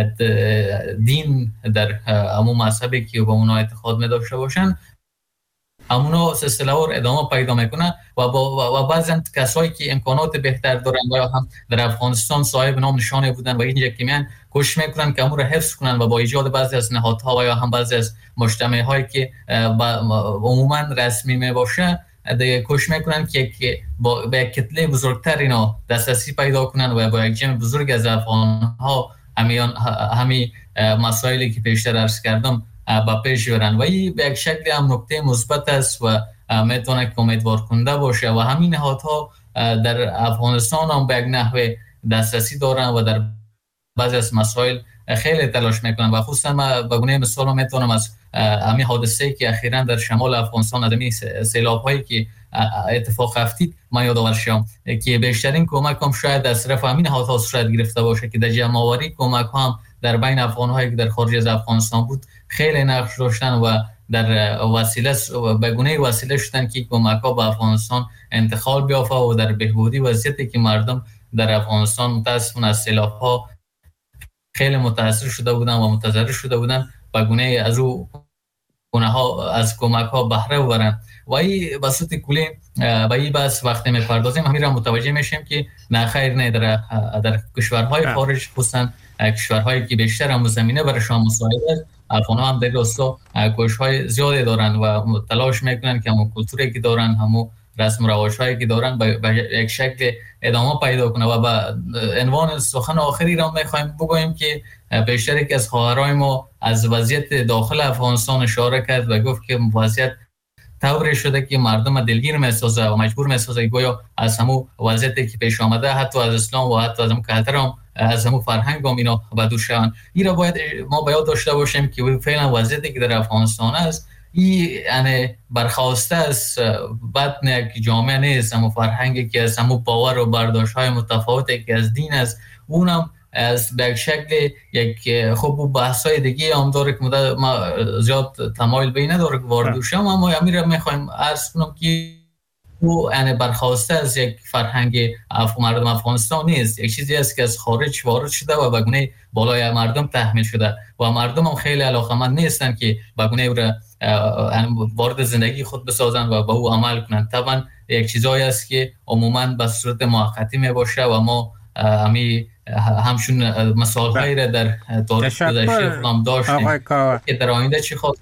دین، در همو مذهبی که با اونا اعتقاد می داشته باشن همونا سلسله‌وار ادامه پیدا میکنه و بعضی کسایی که امکانات بهتر دارن و هم در افغانستان صاحب نام نشانه بودن و اینجا که میان کوشش میکنن که امور حفظ کنن و با ایجاد بعضی از نهادها و یا هم بعضی از مجتمع هایی که عموما رسمی می دیگه کوشش میکنن که با یک کتله بزرگتر اینا دسترسی پیدا کنن و با یک جمع بزرگ از افغان ها همین مسائلی که پیشتر عرض کردم با پیش برن و این به یک شکل هم نکته مثبت است و میتونه که امیدوار کننده باشه و همین نهادها در افغانستان هم به یک نحوه دسترسی دارن و در بعضی از مسائل خیلی تلاش میکنن و خصوصا ما به گونه مثال میتونم از همین حادثه‌ای که اخیراً در شمال افغانستان از همین سیلاب‌هایی که اتفاق افتید ما یادآور شم که بیشترین کمک هم شاید از طرف همین نهادها صورت گرفته باشه که در جمع‌آوری کمک هم در بین افغان‌هایی که در خارج از افغانستان بود خیلی نقش داشتن و در وسیله به گونه وسیله شدن که کمک‌ها به افغانستان انتقال بیافته و در بهبودی وضعیتی که مردم در افغانستان متأسفانه از سیلاب‌ها خیلی متاثر شده بودن و متضرر شده بودن به گونه از او گونه‌ها از کمک‌ها بهره ببرن و این به صورت کلی به این بحث وقتی می‌پردازیم همین را متوجه میشیم که نه خیر نه در کشورهای خارج خصوصا کشورهایی که بیشتر هم زمینه برایشان مساعد است افغان‌ها هم در راستا کوشش‌های زیادی دارن و تلاش میکنن که همون کلتوری که دارن همون رسم و رواج‌هایی که دارن به یک شکل ادامه پیدا کنه و به عنوان سخن آخری را می‌خوایم بگوییم که بیشتر یک از خواهرای ما از وضعیت داخل افغانستان اشاره کرد و گفت که وضعیت طوری شده که مردم دلگیر می‌سازه و مجبور می‌سازه گویا از همون وضعیتی که پیش آمده حتی از اسلام و حتی از همون کلتر هم از همون فرهنگ هم اینا بدور شوند. این را باید ما باید داشته باشیم که فعلا وضعیتی که در افغانستان است این یعنی برخواسته از بطن یک جامعه نیست، همون فرهنگی که از همون باور و برداشت‌های متفاوتی که از دین است اونم از به شکل یک خوب بحث‌های دیگه هم داره که ما زیاد تمایل به این نداره که وارد بشم، اما امیر می‌خوایم عرض کنم که او یعنی برخواسته از یک فرهنگ مردم افغانستان نیست، یک چیزی است که از خارج وارد شده و به گونه بالای مردم تحمیل شده و مردم هم خیلی علاقه‌مند نیستن که به گونه او را وارد زندگی خود بسازن و به او عمل کنن. طبعا یک چیزایی است که عموما به صورت موقتی می باشه و ما همشون مثال هایی را در تاریخ گذشته خودم داشتیم که در آینده چی خواست.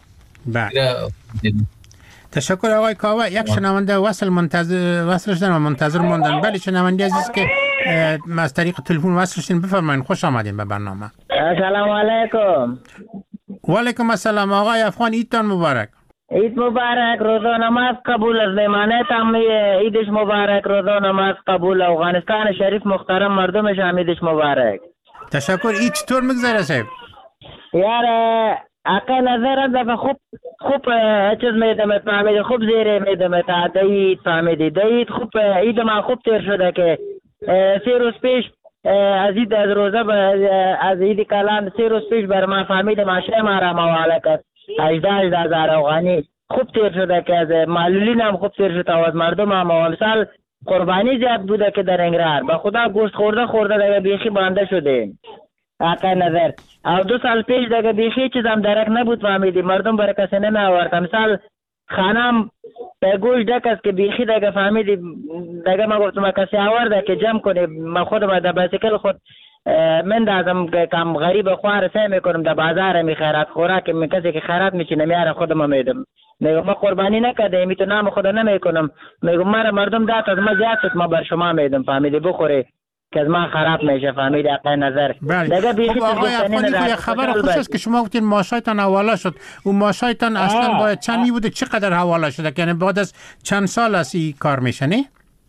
تشکر آقای کاوه. یک شنونده وصل شدن و منتظر موندن. بله شنونده عزیز که از طریق تلفن وصل شدین، بفرمایید. خوش آمدین به برنامه. السلام علیکم. و علیکم السلام آقای افغان، عیدتان مبارک. عید مبارک، روزا نماز قبول از میمانه تام عیدش مبارک، روزا نماز قبول، افغانستان شریف محترم مردمش عیدش مبارک. تشکر. عید چطور میگذره صاحب؟ یار آقا نظر دفعه خوب چیز میدم فهمید، خوب زیره میدم تا عید فهمیدی. عید خوب، عید ما خوب تیر شده که 3 روز پیش از عید از روزه از عید کلان 3 روز پیش بر ما فهمید ماشه ما را موالک 18,000 افغانی خوب تیر شده که از معلولین هم خوب تیر شده و از مردم هم امسال قربانی زیاد بوده که در انگرار به خدا گوشت خورده دیگه بیخی بانده شده آقای نظر. او 2 سال پیش دیگه بیخی چیز هم درک نبود فهمیدی، مردم برای کسی نمی آورد. امسال خانم به گوش دک است که بیخی دیگه فهمیدی، دیگه ما گفتم کسی آورده که جمع کنه، ما خودم در بایسکل خود من دازم که کم غریب خوار سعی میکنم در بازار می خیرات خوراک می کسی که خیرات میچینه میاره خودم میدم. میگم ما قربانی نکرده می تو نام خدا نمیکنم، میگم ما مردم داد از ما زیاد ما بر شما میدم فهمیدی بخوری که از ما خراب میشه فهمیدی آقای نظر. بله. خب آقای افغانی که خبر خوش است که شما گفتین ماشایتان حواله شد. اون ماشایتان اصلا باید چند بوده، چقدر حواله شده؟ یعنی بعد از چند سال از این کار میشه نه؟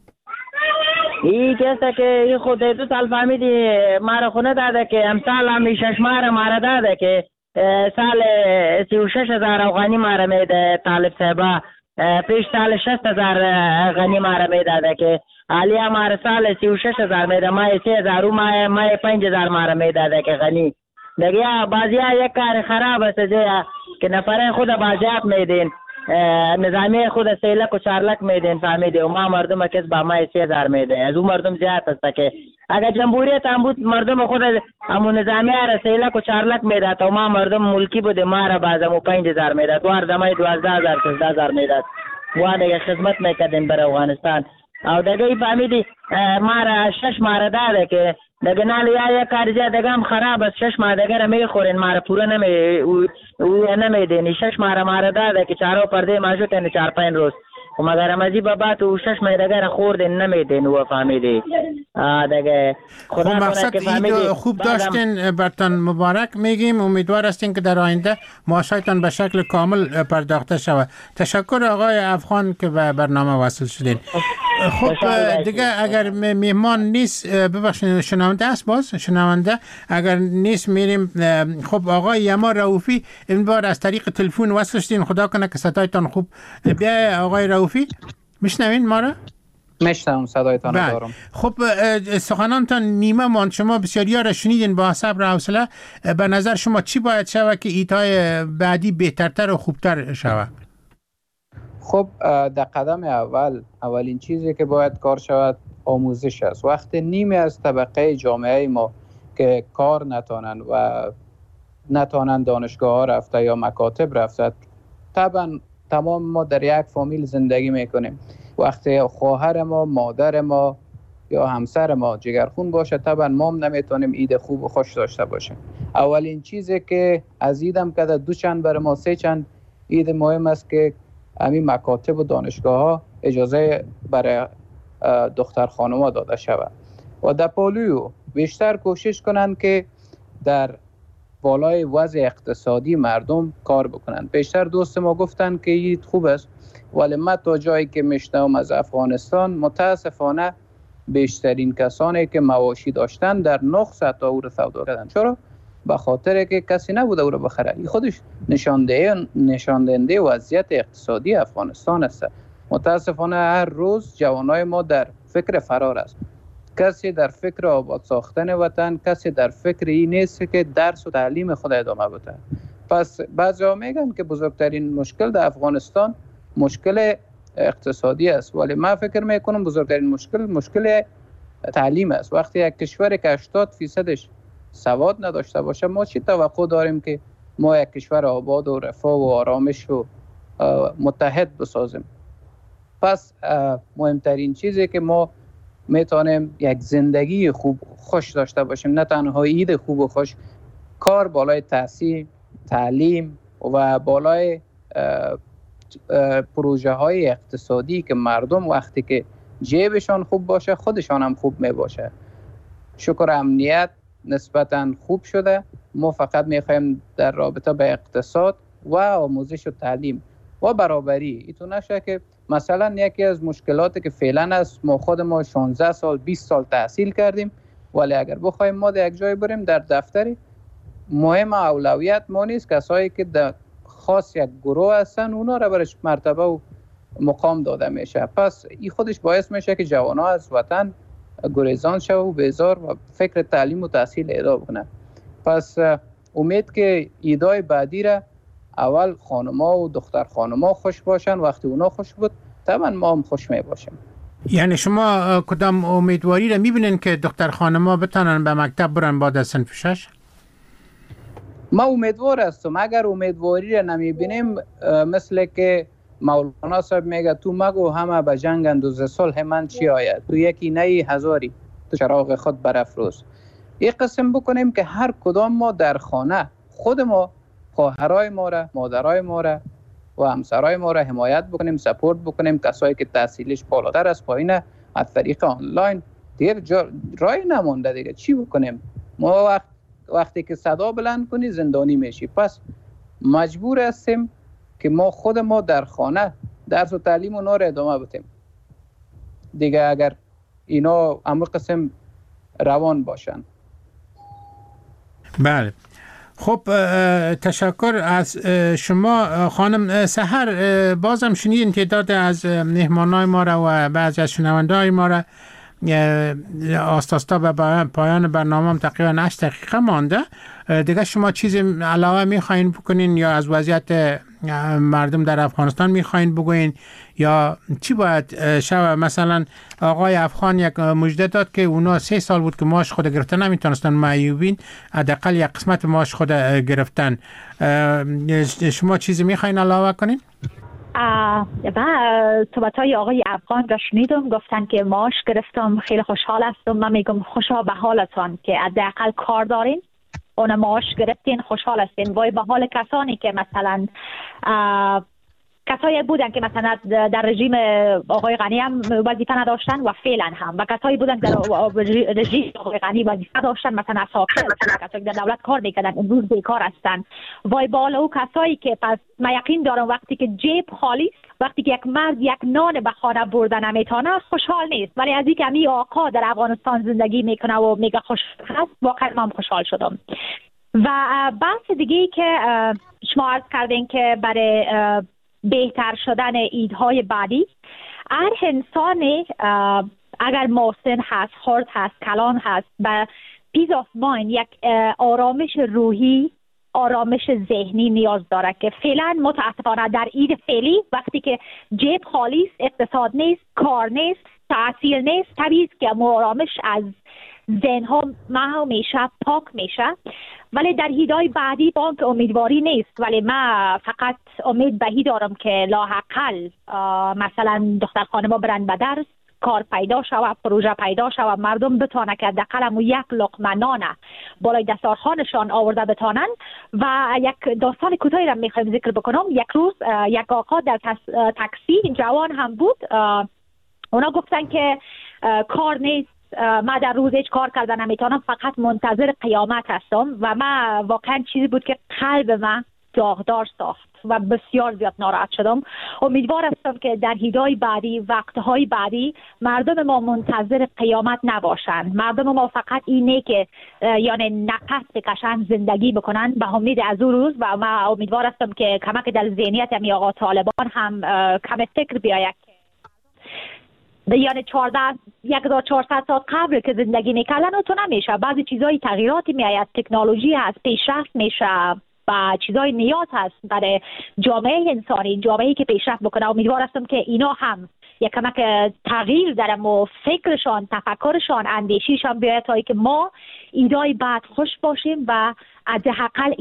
این کسا که خود 2 سال فهمیدی مارا خونه داده که امسال همی 6 مارا داده که سال 36,000 افغانی مارا میده طالب صاحبا، پیش سال 60,000 غنی مارا میداده که حالی مارا سال 36,000 میده، مای 3,000 و مای 5,000 مارا میداده که غنی دیگه. بعضی ها یک کار خراب است که نفره خود بازیاب میدین، نظامی خود 3 لک و 4 لک میدین فهمیده و ما مردم کس با ما 3,000 میده. از اون مردم زیاد است که اگر جمهوریت هم بود مردم خود همون نظامی را 3 لک و 4 لک میداد و ما مردم ملکی بوده ما را بازم 5,000 میداد و اردمای 12,000 13,000 میداد و دیگه خدمت میکردین برای افغانستان. او دیگه فهمیدی ما را 6 ماه داده که دیگه نالی یا کارجا دیگه هم خراب است، 6 ماه دیگه را میخورین ما را پورا نمیدین. 6 ماه داده که 4 پرده ما شد 4-5 روز و مگر امازی بابا تو 6 ماه دیگه را خوردین نمیدین و فهمیدی دیگه. خدا مقصد که فهمیدی خوب داشتین برتان مبارک میگیم. امیدوار هستین که در آینده معاشایتان به شکل کامل پرداخته شود. تشکر آقای افغان که به برنامه وصل شدین. خب دیگه اگر میهمان نیست ببخشید شنونده است، باز شنونده اگر نیست میریم. خب آقای یما رؤوفی این بار از طریق تلفن وصل شدین، خدا کنه که صدایتان خوب بیا. آقای رؤوفی میشنوین ما را؟ میشنوم صدایتان دارم. خب سخنانتان نیمه ماند، شما بسیاری را شنیدین با صبر و حوصله. به نظر شما چی باید شود که ایدهای بعدی بهترتر و خوبتر شود؟ خب در قدم اولین چیزی که باید کار شود آموزش است. وقتی نیمی از طبقه جامعه ما که کار نتانن دانشگاه ها رفته یا مکاتب رفته، طبعا تمام ما در یک فامیل زندگی میکنیم. وقتی خواهر ما، مادر ما یا همسر ما جگرخون باشه، طبعا ما هم نمیتونیم عید خوب و خوش داشته باشیم. اولین چیزی که از عیدم کده 2 چند برای ما 3 چند عید مهم است که همین مکاتب و دانشگاه ها اجازه برای دختر خانم ها داده شود و در پالویو بیشتر کوشش کنند که در بالای وضع اقتصادی مردم کار بکنند. بیشتر دوست ما گفتن که عید خوب است، ولی من تا جایی که میشنوم از افغانستان متاسفانه بیشترین کسانی که مواشی داشتن در 900 تا او رو سودا کردن. چرا؟ به خاطر که کسی نبوده او رو بخره. این خودش نشاندهنده وضعیت اقتصادی افغانستان است. متاسفانه هر روز جوانای ما در فکر فرار است. کسی در فکر آباد ساختن وطن، کسی در فکر این نیست که درس و تعلیم خود ادامه بده. پس بعضیا میگن که بزرگترین مشکل در افغانستان مشکل اقتصادی است، ولی من فکر میکنم بزرگترین مشکل تعلیم است. وقتی یک کشور که 80% سواد نداشته باشه، ما چی توقع داریم که ما یک کشور آباد و رفاه و آرامش و متحد بسازیم؟ پس مهمترین چیزی که ما میتونیم یک زندگی خوب خوش داشته باشیم، نه تنها عید خوب و خوش، کار بالای تحصیل، تعلیم و بالای پروژه های اقتصادی که مردم وقتی که جیبشان خوب باشه خودشان هم خوب می باشه. شکر امنیت نسبتاً خوب شده. ما فقط میخوایم در رابطه به اقتصاد و آموزش و تعلیم و برابری ایتون نشه که مثلا یکی از مشکلاتی که فعلا است، ما خود ما 16 سال 20 سال تحصیل کردیم، ولی اگر بخوایم ما در یک جای بریم در دفتری، مهم اولویت ما نیست کسایی که در خاص یک گروه هستن اونا را برش مرتبه و مقام داده میشه. پس این خودش باعث میشه که جوان‌ها از وطن گریزان شو و بیزار و فکر تعلیم و تحصیل ایجاد کنه. پس امید که ایدای بعدی را اول خانما و دختر خانما خوش باشن، وقتی اونا خوش بود طبعا ما هم خوش می باشیم. یعنی شما کدام امیدواری را میبینین که دختر خانما بتونن به مکتب برن بعد از صنف 6؟ ما امیدوار هستم. اگر امیدواری را نمیبینیم مثل که مولانا صاحب میگه تو مگو همه به جنگ اندوزه صلح من چی آید، تو یکی نهی هزاری تو چراغ خود برافروز. یک قسم بکنیم که هر کدام ما در خانه خود ما خواهرای ما را، مادرای ما را و همسرای ما را حمایت بکنیم، سپورت بکنیم. کسایی که تحصیلش بالاتر از پایین از طریق آنلاین دیگه رای نمونده دیگه چی بکنیم. ما وقتی که صدا بلند کنی زندانی میشی. پس مجبور هستیم که ما خود ما در خانه درس و تعلیم اونا را ادامه بدیم دیگه، اگر اینا امر قسم روان باشن. بله. خب تشکر از شما خانم سحر. بازم شنیدین تعداد از مهمانای ما را و بعضی از شنونده‌های ما را. آستاستا به پایان برنامه هم تقریبا 8 دقیقه مانده. دیگه شما چیزی علاوه میخواین بکنین یا از وضعیت مردم در افغانستان میخواین بگوین یا چی باید شود؟ مثلا آقای افغان یک مژده داد که اونا 3 سال بود که معاش خود گرفتن نمیتونستن، معیوبین حداقل یک قسمت معاش خود گرفتن. شما چیزی میخواین علاوه کنین؟ و صحبت‌های آقای افغان را شنیدم، گفتن که معاش گرفتم، خیلی خوشحال هستم. من میگم خوشا به حالتان که حداقل کار دارین، اون معاش گرفتین، خوشحال هستین. وای به حال کسانی که مثلا کسایی بودن که مثلا در رژیم آقای غنی هم وظیفه نداشتن و فعلا هم، و کسایی بودن که در رژیم آقای غنی وظیفه داشتن، مثلا اساکر، کسایی که در دولت کار میکردن امروز بیکار هستن. وای بالا او کسایی که پس من یقین دارم وقتی که جیب خالی، وقتی که یک مرد یک نان به خانه بردن نمیتونه خوشحال نیست، ولی از اینکه می آقا در افغانستان زندگی میکنه و میگه خوشحال هست، واقعا من خوشحال شدم. و بحث دیگه که شما عرض کردین که برای بهتر شدن ایدهای بعدی، هر انسان اگر محسن هست، خرد هست، کلان هست، به پیس آف مایند، یک آرامش روحی، آرامش ذهنی نیاز داره که فعلا متاسفانه در اید فعلی وقتی که جیب خالی است، اقتصاد نیست، کار نیست، تحصیل نیست، طبیعی است که آرامش از ذهنها محو میشه، پاک میشه. ولی در هیدای بعدی بانک امیدواری نیست، ولی من فقط امید بهی دارم که لاحقل مثلا دختر خانما برن به درس، کار پیدا شود، پروژه پیدا شود، مردم بتانه که حداقل یک لقمه نان بالای دسترخوانشان آورده بتانن. و یک داستان کوتاهی را میخوایم ذکر بکنم. یک روز یک آقا در تاکسی، جوان هم بود، اونا گفتن که کار نیست، من در روز هیچ کار کردن نمیتونم، فقط منتظر قیامت هستم. و من واقعا چیزی بود که قلب من داغدار ساخت و بسیار زیاد ناراحت شدم. امیدوار هستم که در هیدای بعدی، وقتهای بعدی، مردم ما منتظر قیامت نباشند. مردم ما فقط اینه که یعنی نفس بکشن، زندگی بکنن به امید از اون روز. و من امیدوار هستم که کمک در ذهنیت می آقا طالبان هم کم فکر بیاید، یعنی 1400 سال قبل که زندگی میکردن و تو نمیشه. بعضی چیزای تغییراتی میآید، تکنولوژی هست، پیشرفت میشه و چیزای نیاز هست برای جامعه انسانی، جامعه‌ای که پیشرفت بکنه. امیدوار هستم که اینا هم یک کمک تغییر در فکرشان، تفکرشان، اندیشیشان بیاید تا که ما ایدای بعد خوش باشیم و حداقل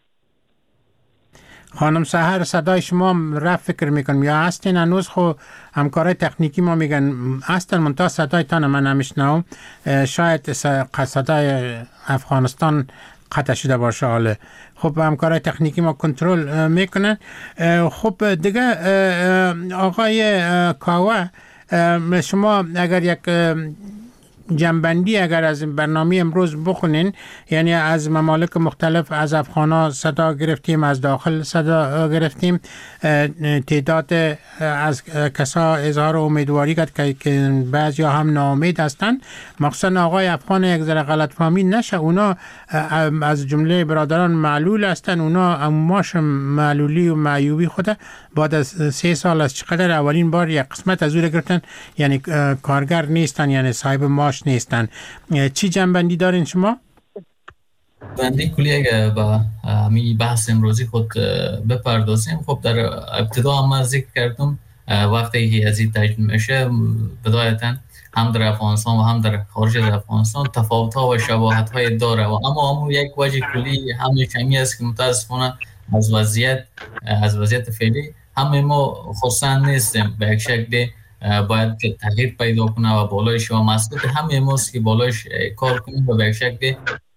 خانم سحر صدای شما رفت فکر میکنم یا هستین هنوز؟ خب همکارای تکنیکی ما میگن هستن منتها صدایتان من نمیشنوم. شاید صدای افغانستان قطع شده باشه. حاله خب همکارای تکنیکی ما کنترل میکنن. خب دیگه آقای کاوه، شما اگر یک جنبندی اگر از برنامه امروز بخونین، یعنی از ممالک مختلف، از افغانا صدا گرفتیم، از داخل صدا گرفتیم، تعداد از کسا اظهار امیدواری کرد که بعضی هم ناامید هستند، مخصوصا آقای افغان یک ذره غلط فهمی نشه، اونا از جمله برادران معلول هستند، اونا اموماش معلولی و معیوبی خود بعد از 3 سال از چقدر اولین بار یک قسمت از او گرفتن، یعنی کارگر نیستن، یعنی صاحب معاش نیستن. چی جنبندی دارین شما؟ بندی کلی اگه با می بحث امروزی خود بپردازیم، خب در ابتدا هم ذکر کردم وقتی که از این تجربه میشه بدایتا هم در افغانستان و هم در خارج از افغانستان تفاوت‌ها و شباهت‌های داره و اما یک وجه کلی همیشه همی است که متاسفانه از وضعیت فعلی همه ما خرسند نیستیم. به یک شکل باید تغییر پیدا کنه و بالایش و مسئولیت همه ماست که بالایش کار کنیم و به یک شکل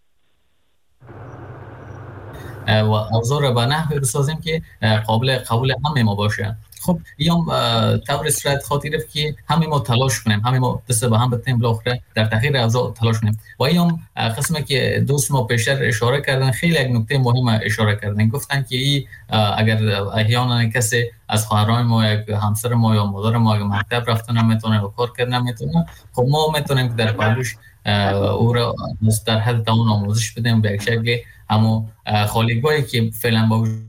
و اوضاع به نحوی بسازیم که قابل قبول همه ما باشه. خب ایام طور صورت خاطر که همه ما تلاش کنیم، همه ما دست به هم بتیم بالاخره در تغییر اوضاع تلاش کنیم. و ایام قسمی که دوست ما پیشتر اشاره کردن خیلی یک نکته مهم اشاره کردن، گفتن که اگر احیانا کسی از خواهران ما یا همسر ما یا مادر ما یا مکتب رفتن نمیتونه و کار کردن نمیتونه، خب ما میتونیم که در پهلوش او را در حد اون آموزش بدیم به یک شکل اما خالیگاهی که فعلا با وجود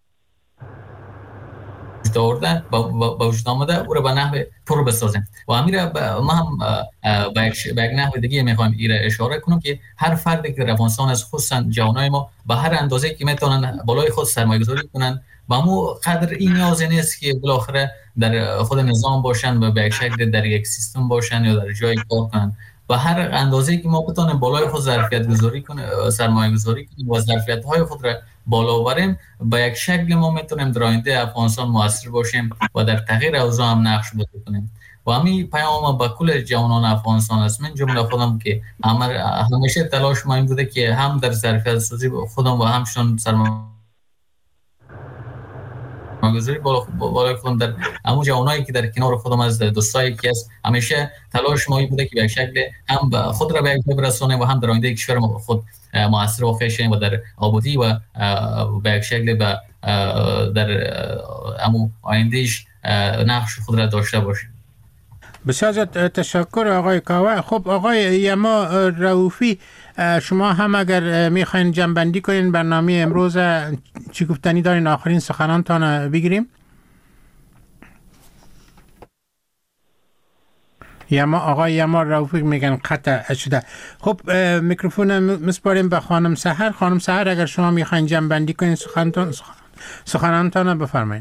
آورده با وجود آمده او را به نحو پر بسازیم. و امیر ما هم به یک نحو دیگه میخوایم ایره اشاره کنم که هر فردی که در افغانستان از خصوصا جوانای ما به هر اندازه که میتونن بالای خود سرمایه گذاری کنن با مو قدر این نیازی نیست که بالاخره در خود نظام باشن و به یک شکل در یک سیستم باشن یا در جای کار کنن. و هر اندازه‌ای که ما بتونیم بالای خود ظرفیت گذاری کنیم، سرمایه گذاری کنیم و ظرفیت‌های خود را بالا بریم، به یک شکل ما میتونیم در آینده افغانستان مؤثر باشیم و در تغییر اوضاع هم نقش بازی کنیم. و همین پیام با کل جوانان افغانستان است، من جمله خودم که همیشه تلاش ما این بوده که هم در ظرفیت سازی خودم و همشون سرمایه گذاری بالای خودم در همون جوانایی که در کنار خودم از دوستایی که است، همیشه تلاش ما این بوده که به یک شکل هم خود را به یک برسانیم و هم در آینده کشور خود مؤثر واقع شیم و در آبادی و به یک شکل در همون آیندهش نقش خود را داشته باشیم. بسیار تشکر آقای کاوه. خب آقای یما رؤوفی، شما هم اگر میخواین جنبندی کنین برنامه امروز، چی گفتنی دارین؟ آخرین سخنانتان بگیریم. آقای یما رؤوفی میگن قطع شده. خب میکروفون مسپاریم به خانم سحر. خانم سحر اگر شما میخواین جنبندی کنین سخنانتان بفرمایید.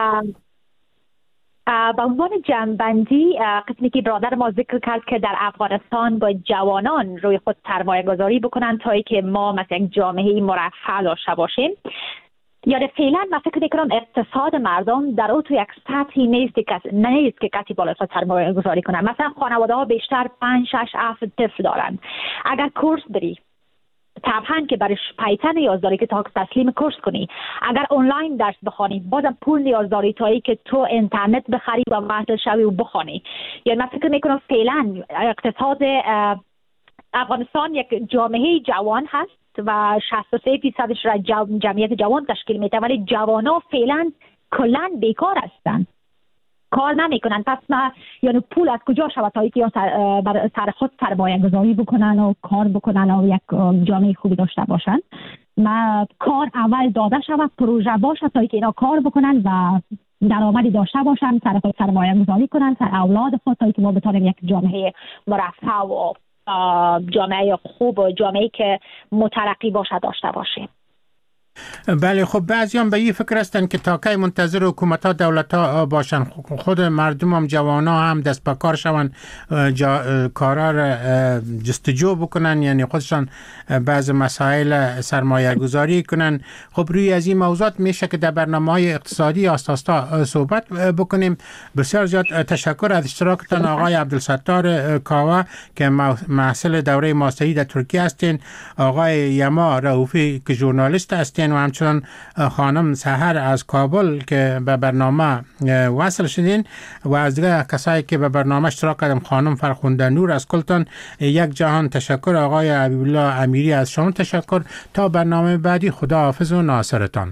به عنوان جنبندی، قسمی که برادر ما ذکر کرد که در افغانستان با جوانان روی خود سرمایه گذاری بکنن تا ای که ما مثلا یک جامعه مرفه داشته باشیم. یعنی فعلا من فکر میکنم اقتصاد مردم در او تو یک سطحی نیست که کسی بالای خود سرمایه گذاری کنن. مثلا خانواده ها بیشتر 5 6 7 طفل دارن. اگر کورس بری طبعا که برای پیسه نیاز داری که تا تسلیم کورس کنی. اگر آنلاین درس بخوانی بازم پول نیاز داری تا ای که تو اینترنت بخری و وصل شوی و بخوانی. یعنی من فکر میکنم فعلا اقتصاد افغانستان یک جامعه جوان هست و 63% را جمعیت جوان تشکیل میده، ولی جوانا فعلا کلا بیکار هستند، کار نمیکنن. پس ما یعنی پول از کجا شود تا اینکه سر خود سرمایه گذاری بکنن و کار بکنن و یک جامعه خوبی داشته باشن. ما کار اول داده شود، پروژه باشه تا اینکه اینا کار بکنن و درآمدی داشته باشن، سر خود سرمایه گذاری کنن، سر اولاد خود تا اینکه ما بتونیم یک جامعه مرفه و جامعه خوب و جامعه که مترقی باشه داشته باشیم. بله. خب بعضیان به این فکر هستن که تا کی منتظر حکومت ها دولت ها باشن، خود مردم هم جوان ها هم دست به کار شون، کارا را جستجو بکنن، یعنی خودشان بعض مسائل سرمایه گذاری کنن. خب روی از این موضوعات میشه که در برنامه های اقتصادی آساستا صحبت بکنیم. بسیار زیاد تشکر از اشتراکتان آقای عبدالستار کاوه که محصل دوره ماستری در ترکیه هستین، آقای یما رؤوفی که ژورنالیست هستین هستین و همچنان خانم سحر از کابل که به برنامه وصل شدین و از دیگه کسایی که به برنامه اشتراک کردم، خانم فرخنده نور از کلتون، یک جهان تشکر. آقای حبیب الله امیری از شما تشکر. تا برنامه بعدی، خدا حافظ و ناصرتان.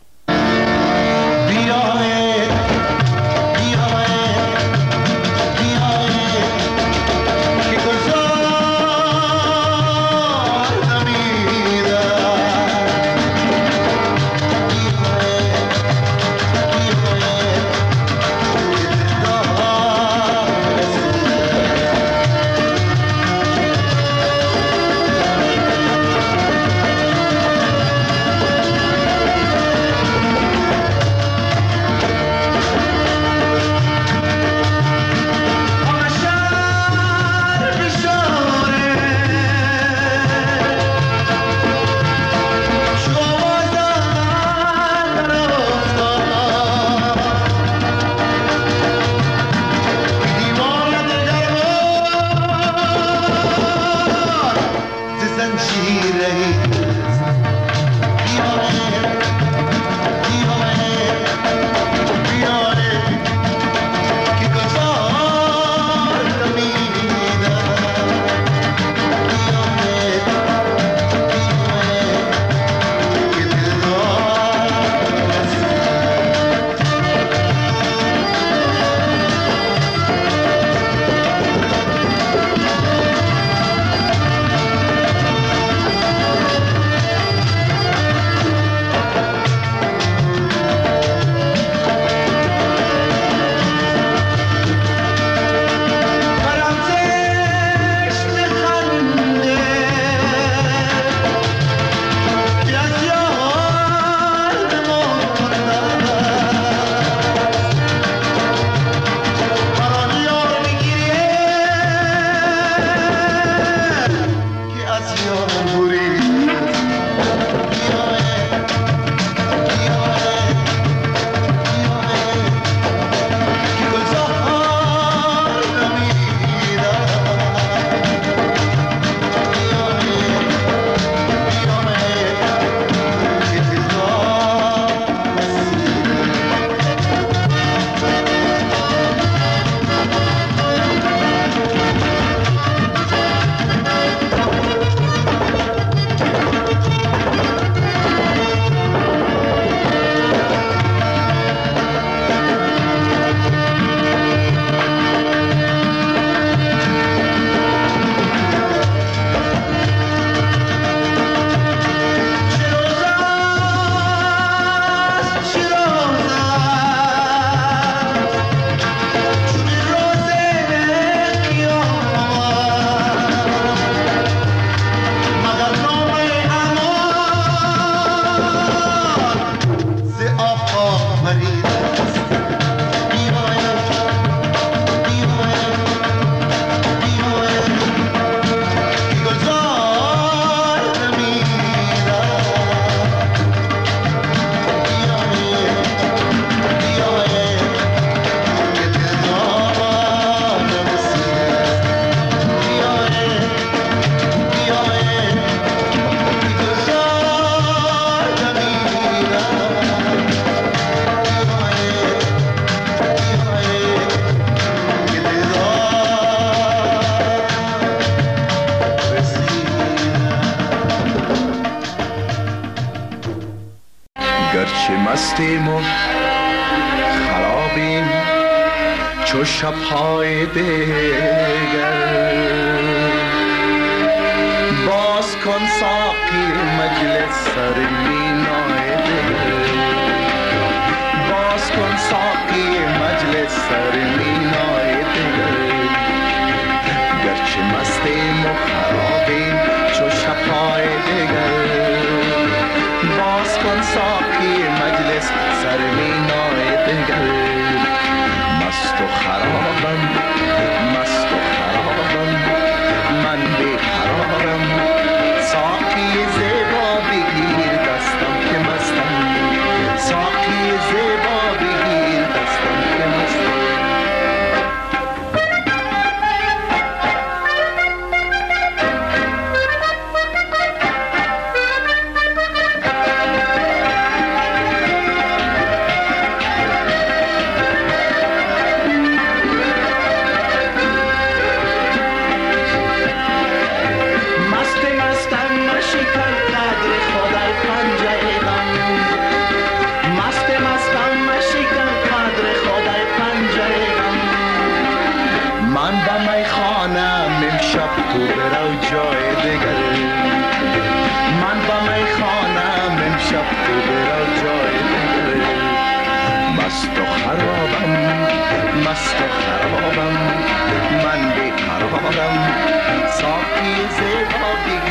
مستیم و خرابیم چو شب‌های دیگر، باز کن ساقی مجلس سر مینای دل، باز کن ساقی مجلس سر مینای دل، گرچه مستیم و خرابیم چو شب‌های دیگر، باز کن ساقی مجلس سر مینای دگر، مست و خرابم مست و خرابم من بیقرارم، ساقی زیبا بگیر دستم که مستم، ساقی زیبا بگیر دستم که مستم. مست و خرابم مست و خرابم من بیقرارم ساقی زیبا دیگر